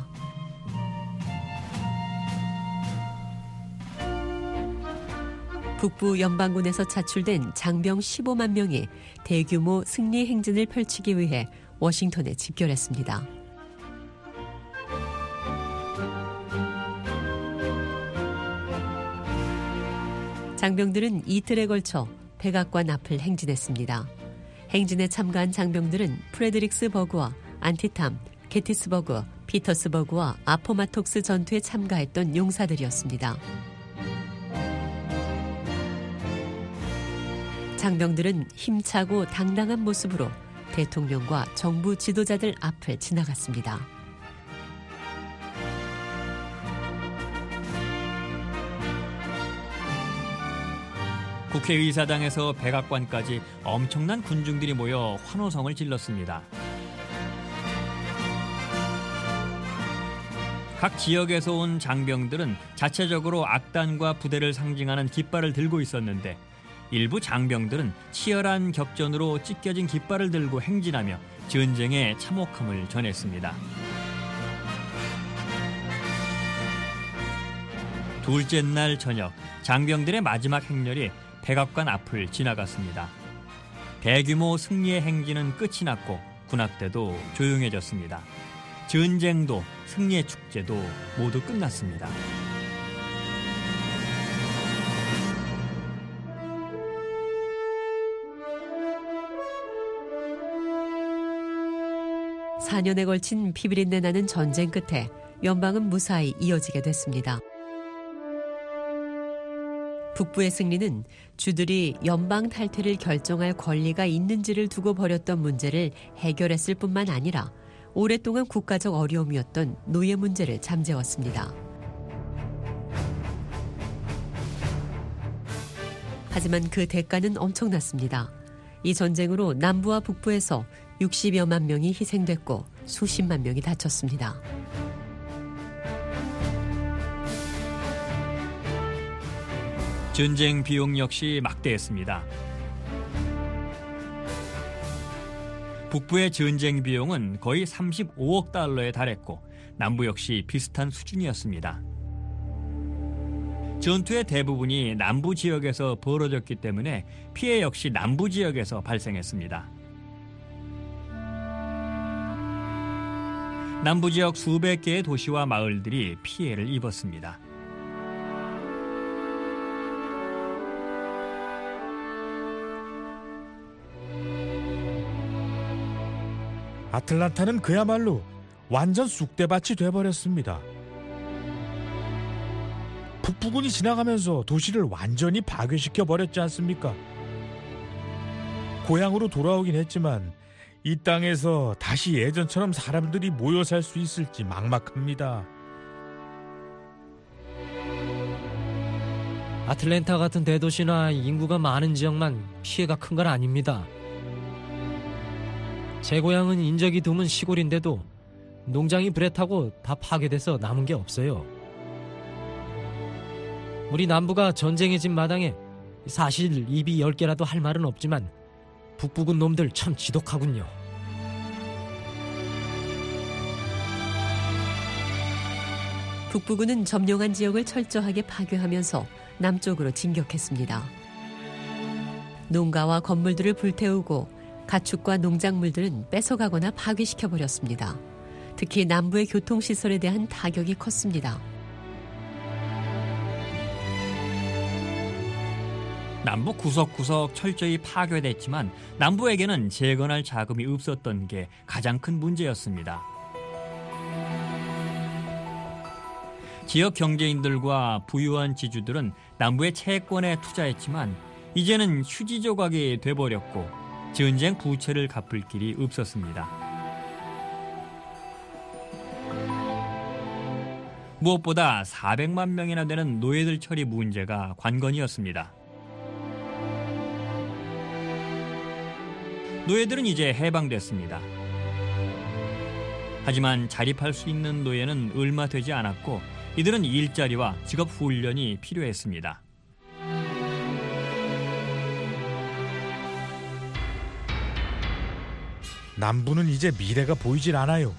북부 연방군에서 차출된 장병 십오만 명이 대규모 승리 행진을 펼치기 위해 워싱턴에 집결했습니다. 장병들은 이틀에 걸쳐 백악관 앞을 행진했습니다. 행진에 참가한 장병들은 프레드릭스 버그와 안티탐, 게티스버그, 피터스버그와 아포마톡스 전투에 참가했던 용사들이었습니다. 장병들은 힘차고 당당한 모습으로 대통령과 정부 지도자들 앞을 지나갔습니다. 국회의사당에서 백악관까지 엄청난 군중들이 모여 환호성을 질렀습니다. 각 지역에서 온 장병들은 자체적으로 악단과 부대를 상징하는 깃발을 들고 있었는데 일부 장병들은 치열한 격전으로 찢겨진 깃발을 들고 행진하며 전쟁의 참혹함을 전했습니다. 둘째 날 저녁, 장병들의 마지막 행렬이 백악관 앞을 지나갔습니다. 대규모 승리의 행진은 끝이 났고 군악대도 조용해졌습니다. 전쟁도 승리의 축제도 모두 끝났습니다. 사 년에 걸친 피비린내 나는 전쟁 끝에 연방은 무사히 이어지게 됐습니다. 북부의 승리는 주들이 연방 탈퇴를 결정할 권리가 있는지를 두고 벌였던 문제를 해결했을 뿐만 아니라 오랫동안 국가적 어려움이었던 노예 문제를 잠재웠습니다. 하지만 그 대가는 엄청났습니다. 이 전쟁으로 남부와 북부에서 육십여만 명이 희생됐고 수십만 명이 다쳤습니다. 전쟁 비용 역시 막대했습니다. 북부의 전쟁 비용은 거의 삼십오억 달러에 달했고 남부 역시 비슷한 수준이었습니다. 전투의 대부분이 남부 지역에서 벌어졌기 때문에 피해 역시 남부 지역에서 발생했습니다. 남부 지역 수백 개의 도시와 마을들이 피해를 입었습니다. 아틀란타는 그야말로 완전 쑥대밭이 돼버렸습니다. 북부군이 지나가면서 도시를 완전히 파괴시켜 버렸지 않습니까? 고향으로 돌아오긴 했지만 이 땅에서 다시 예전처럼 사람들이 모여 살 수 있을지 막막합니다. 아틀랜타 같은 대도시나 인구가 많은 지역만 피해가 큰 건 아닙니다. 제 고향은 인적이 드문 시골인데도 농장이 불에 타고 다 파괴돼서 남은 게 없어요. 우리 남부가 전쟁의 진 마당에 사실 입이 열 개라도 할 말은 없지만 북부군 놈들 참 지독하군요. 북부군은 점령한 지역을 철저하게 파괴하면서 남쪽으로 진격했습니다. 농가와 건물들을 불태우고 가축과 농작물들은 뺏어가거나 파괴시켜버렸습니다. 특히 남부의 교통시설에 대한 타격이 컸습니다. 남부 구석구석 철저히 파괴됐지만 남부에게는 재건할 자금이 없었던 게 가장 큰 문제였습니다. 지역 경제인들과 부유한 지주들은 남부의 채권에 투자했지만 이제는 휴지 조각이 돼버렸고 전쟁 부채를 갚을 길이 없었습니다. 무엇보다 사백만 명이나 되는 노예들 처리 문제가 관건이었습니다. 노예들은 이제 해방됐습니다. 하지만 자립할 수 있는 노예는 얼마 되지 않았고 이들은 일자리와 직업 훈련이 필요했습니다. 남부는 이제 미래가 보이질 않아요.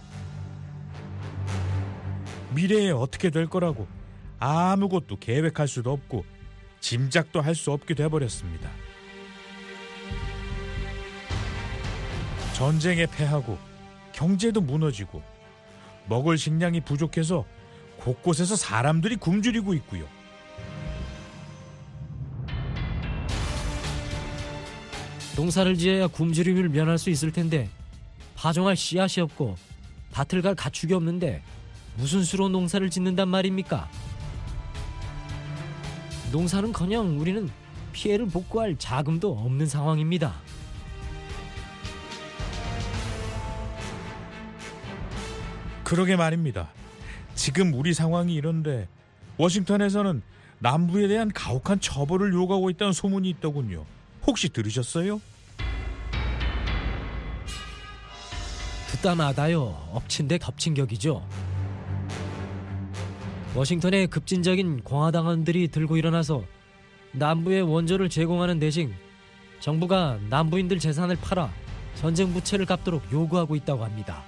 미래에 어떻게 될 거라고 아무것도 계획할 수도 없고 짐작도 할 수 없게 돼버렸습니다. 전쟁에 패하고 경제도 무너지고 먹을 식량이 부족해서 곳곳에서 사람들이 굶주리고 있고요. 농사를 지어야 굶주림을 면할 수 있을 텐데 파종할 씨앗이 없고 밭을 갈 가축이 없는데 무슨 수로 농사를 짓는단 말입니까? 농사는커녕 우리는 피해를 복구할 자금도 없는 상황입니다. 그러게 말입니다. 지금 우리 상황이 이런데 워싱턴에서는 남부에 대한 가혹한 처벌을 요구하고 있다는 소문이 있더군요. 혹시 들으셨어요? 듣다 마다요. 엎친 데 덮친 격이죠. 워싱턴에 급진적인 공화당원들이 들고 일어나서 남부의 원조를 제공하는 대신 정부가 남부인들 재산을 팔아 전쟁 부채를 갚도록 요구하고 있다고 합니다.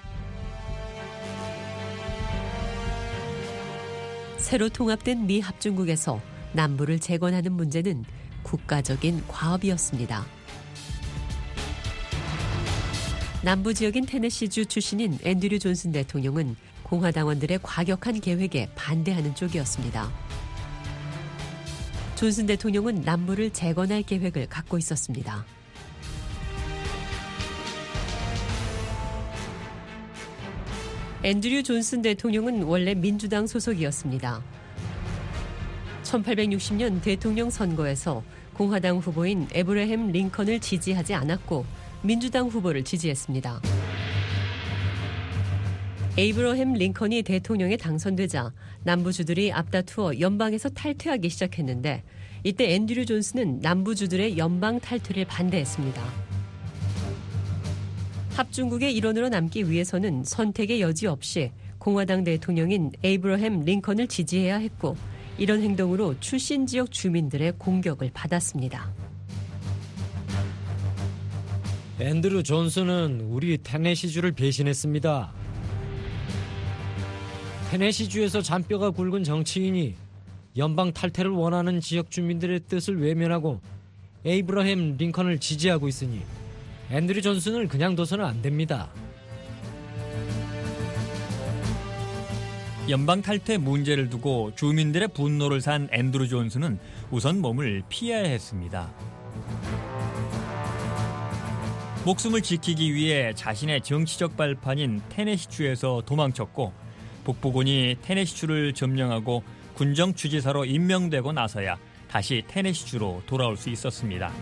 새로 통합된 미 합중국에서 남부를 재건하는 문제는 국가적인 과업이었습니다. 남부 지역인 테네시주 출신인 앤드류 존슨 대통령은 공화당원들의 과격한 계획에 반대하는 쪽이었습니다. 존슨 대통령은 남부를 재건할 계획을 갖고 있었습니다. 앤드류 존슨 대통령은 원래 민주당 소속이었습니다. 천팔백육십 년 대통령 선거에서 공화당 후보인 에브러햄 링컨을 지지하지 않았고 민주당 후보를 지지했습니다. 에이브러햄 링컨이 대통령에 당선되자 남부주들이 앞다투어 연방에서 탈퇴하기 시작했는데 이때 앤드류 존슨은 남부주들의 연방 탈퇴를 반대했습니다. 합중국의 일원으로 남기 위해서는 선택의 여지 없이 공화당 대통령인 에이브러햄 링컨을 지지해야 했고 이런 행동으로 출신 지역 주민들의 공격을 받았습니다. 앤드루 존슨은 우리 테네시주를 배신했습니다. 테네시주에서 잔뼈가 굵은 정치인이 연방 탈퇴를 원하는 지역 주민들의 뜻을 외면하고 에이브러햄 링컨을 지지하고 있으니 앤드루 존슨을 그냥 둬서는 안 됩니다. 연방 탈퇴 문제를 두고 주민들의 분노를 산 앤드루 존슨은 우선 몸을 피해야 했습니다. 목숨을 지키기 위해 자신의 정치적 발판인 테네시주에서 도망쳤고 북부군이 테네시주를 점령하고 군정 주지사로 임명되고 나서야 다시 테네시주로 돌아올 수 있었습니다.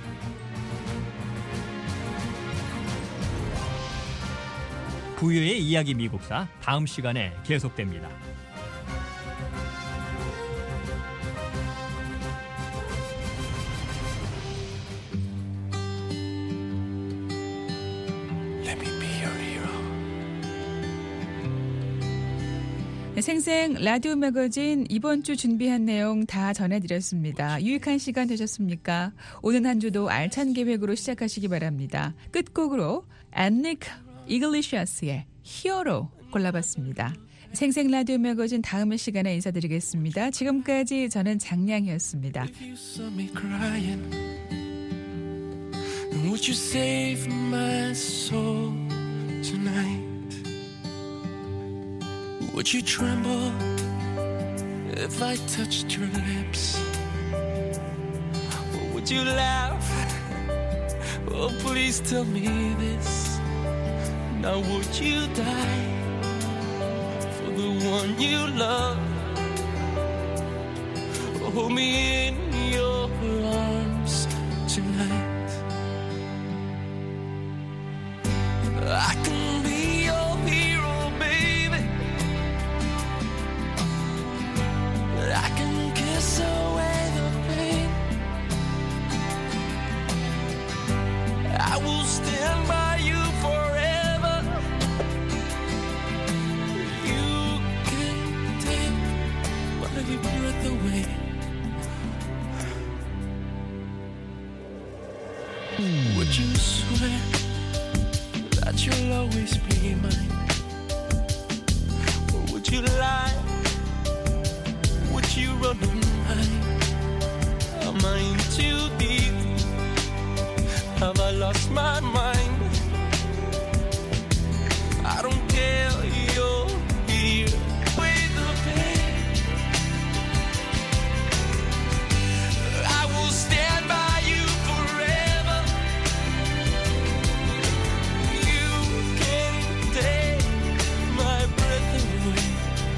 부유의 이야기 미국사 다음 시간에 계속됩니다. 생생 라디오 매거진 이번 주 준비한 내용 다 전해드렸습니다. 유익한 시간 되셨습니까? 오는 한 주도 알찬 계획으로 시작하시기 바랍니다. 끝곡으로 앤닉 이글리시아스의 히어로 골라봤습니다. 생생 라디오 매거진 다음 시간에 인사드리겠습니다. 지금까지 저는 장량이었습니다. Would you save my soul tonight? Would you tremble if I touched your lips? Or would you laugh? Oh, please tell me this. Now would you die for the one you love? Hold me in your arms tonight. I can be your hero, baby. I can kiss away the pain. I will stand by you forever. You can take my breath away. Would you swear that you'll always be mine? Or would you lie? Would you run and hide? Am I in too deep? Have I lost my mind? I don't care, you're here with the pain. I will stand by you forever. You can take my breath away.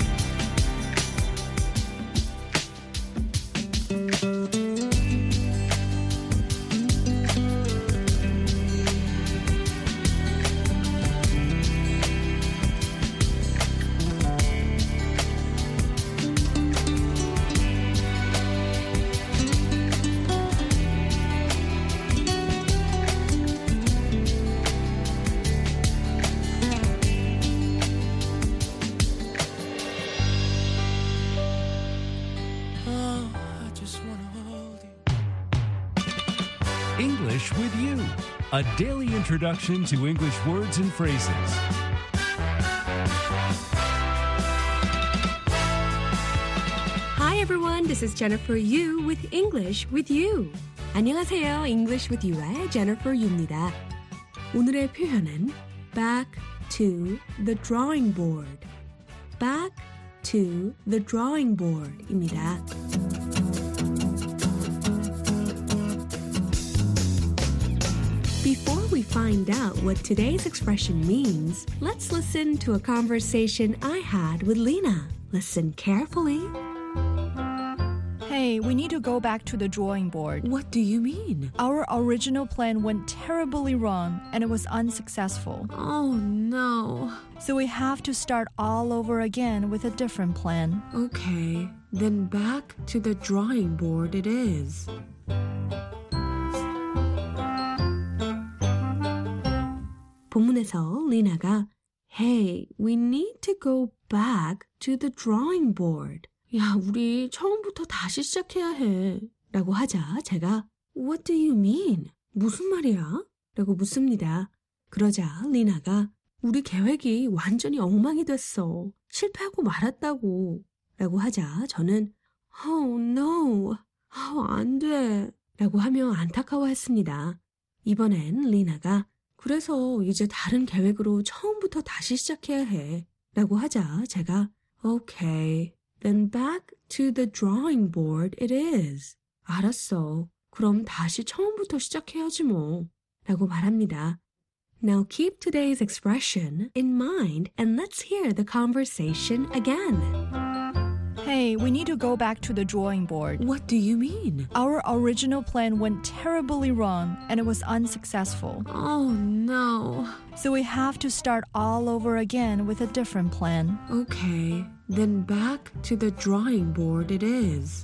English with You, a daily introduction to English words and phrases. Hi everyone, this is Jennifer Yu with English with You. 안녕하세요, English with You의 Jennifer Yu입니다. 오늘의 표현은 back to the drawing board. back to the drawing board입니다. Before we find out what today's expression means, let's listen to a conversation I had with Lena. Listen carefully. Hey, we need to go back to the drawing board. What do you mean? Our original plan went terribly wrong and it was unsuccessful. Oh no. So we have to start all over again with a different plan. Okay, then back to the drawing board it is. 본문에서 리나가 Hey, we need to go back to the drawing board. 야, 우리 처음부터 다시 시작해야 해. 라고 하자 제가 What do you mean? 무슨 말이야? 라고 묻습니다. 그러자 리나가 우리 계획이 완전히 엉망이 됐어. 실패하고 말았다고. 라고 하자 저는 Oh no, oh, 안 돼. 라고 하며 안타까워했습니다. 이번엔 리나가 그래서 이제 다른 계획으로 처음부터 다시 시작해야 해. 라고 하자 제가 Okay, then back to the drawing board it is. 알았어. 그럼 다시 처음부터 시작해야지 뭐. 라고 말합니다. Now keep today's expression in mind and let's hear the conversation again. Hey, we need to go back to the drawing board. What do you mean? Our original plan went terribly wrong and it was unsuccessful. Oh no. So we have to start all over again with a different plan. Okay, then back to the drawing board it is.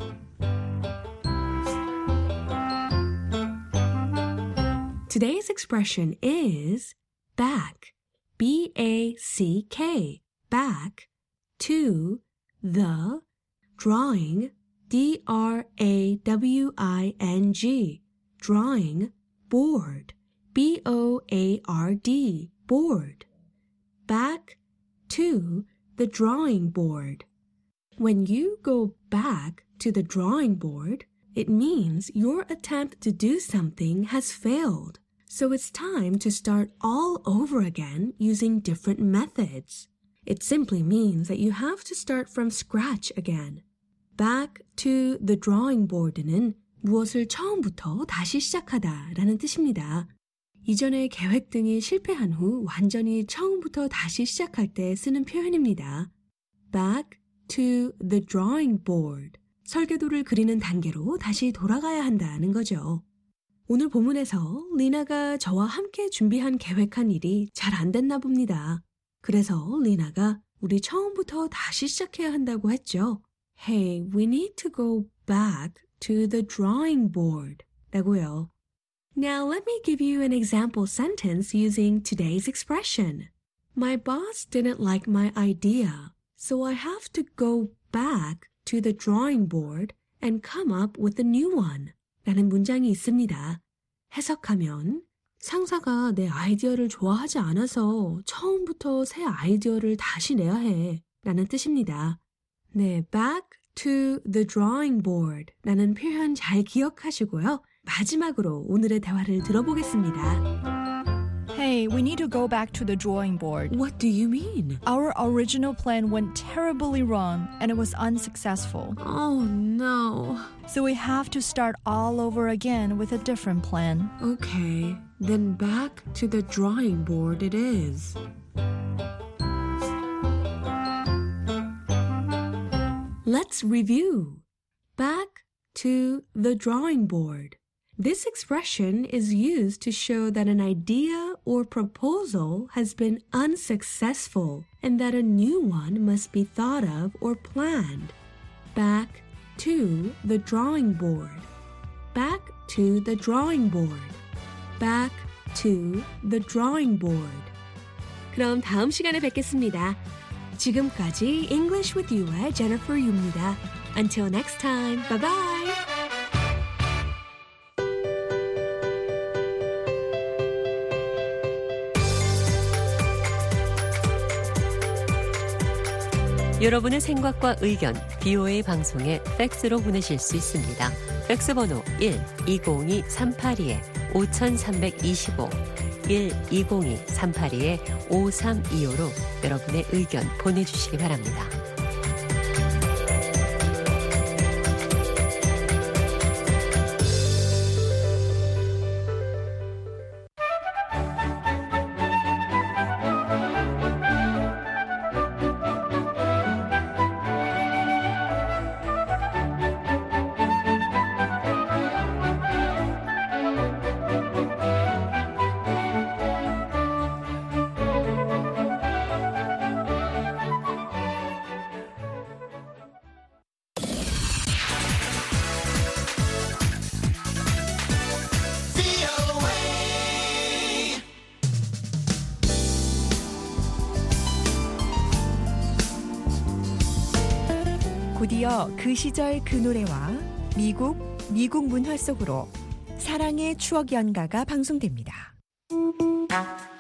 Today's expression is back, B A C K, back, to the drawing, D R A W I N G, drawing, board, B O A R D, board. Back to the drawing board. When you go back to the drawing board, it means your attempt to do something has failed. So it's time to start all over again using different methods. It simply means that you have to start from scratch again. Back to the drawing board는 무엇을 처음부터 다시 시작하다 라는 뜻입니다. 이전의 계획 등이 실패한 후 완전히 처음부터 다시 시작할 때 쓰는 표현입니다. Back to the drawing board. 설계도를 그리는 단계로 다시 돌아가야 한다는 거죠. 오늘 본문에서 리나가 저와 함께 준비한 계획한 일이 잘 안 됐나 봅니다. 그래서 리나가 우리 처음부터 다시 시작해야 한다고 했죠. Hey, we need to go back to the drawing board 라고요. Now let me give you an example sentence using today's expression. My boss didn't like my idea, so I have to go back to the drawing board and come up with a new one. 라는 문장이 있습니다. 해석하면 상사가 내 아이디어를 좋아하지 않아서 처음부터 새 아이디어를 다시 내야 해 라는 뜻입니다. 네, back to the drawing board 라는 표현 잘 기억하시고요. 마지막으로 오늘의 대화를 들어보겠습니다. Hey, we need to go back to the drawing board. What do you mean? Our original plan went terribly wrong and it was unsuccessful. Oh no. So we have to start all over again with a different plan. Okay, then back to the drawing board it is. Let's review. Back to the drawing board. This expression is used to show that an idea or proposal has been unsuccessful and that a new one must be thought of or planned. Back to the drawing board. Back to the drawing board. Back to the drawing board. 그럼 다음 시간에 뵙겠습니다. 지금까지 English with You의 Jennifer Yu입니다. Until next time, bye bye. 여러분의 생각과 의견 비오에이 방송에 팩스로 보내실 수 있습니다. 팩스 번호 일 이공이 삼팔이 오삼이오 일 이공이 삼팔이 오삼이오로 여러분의 의견 보내주시기 바랍니다. 곧이어 그 시절 그 노래와 미국, 미국 문화 속으로 사랑의 추억 연가가 방송됩니다. board.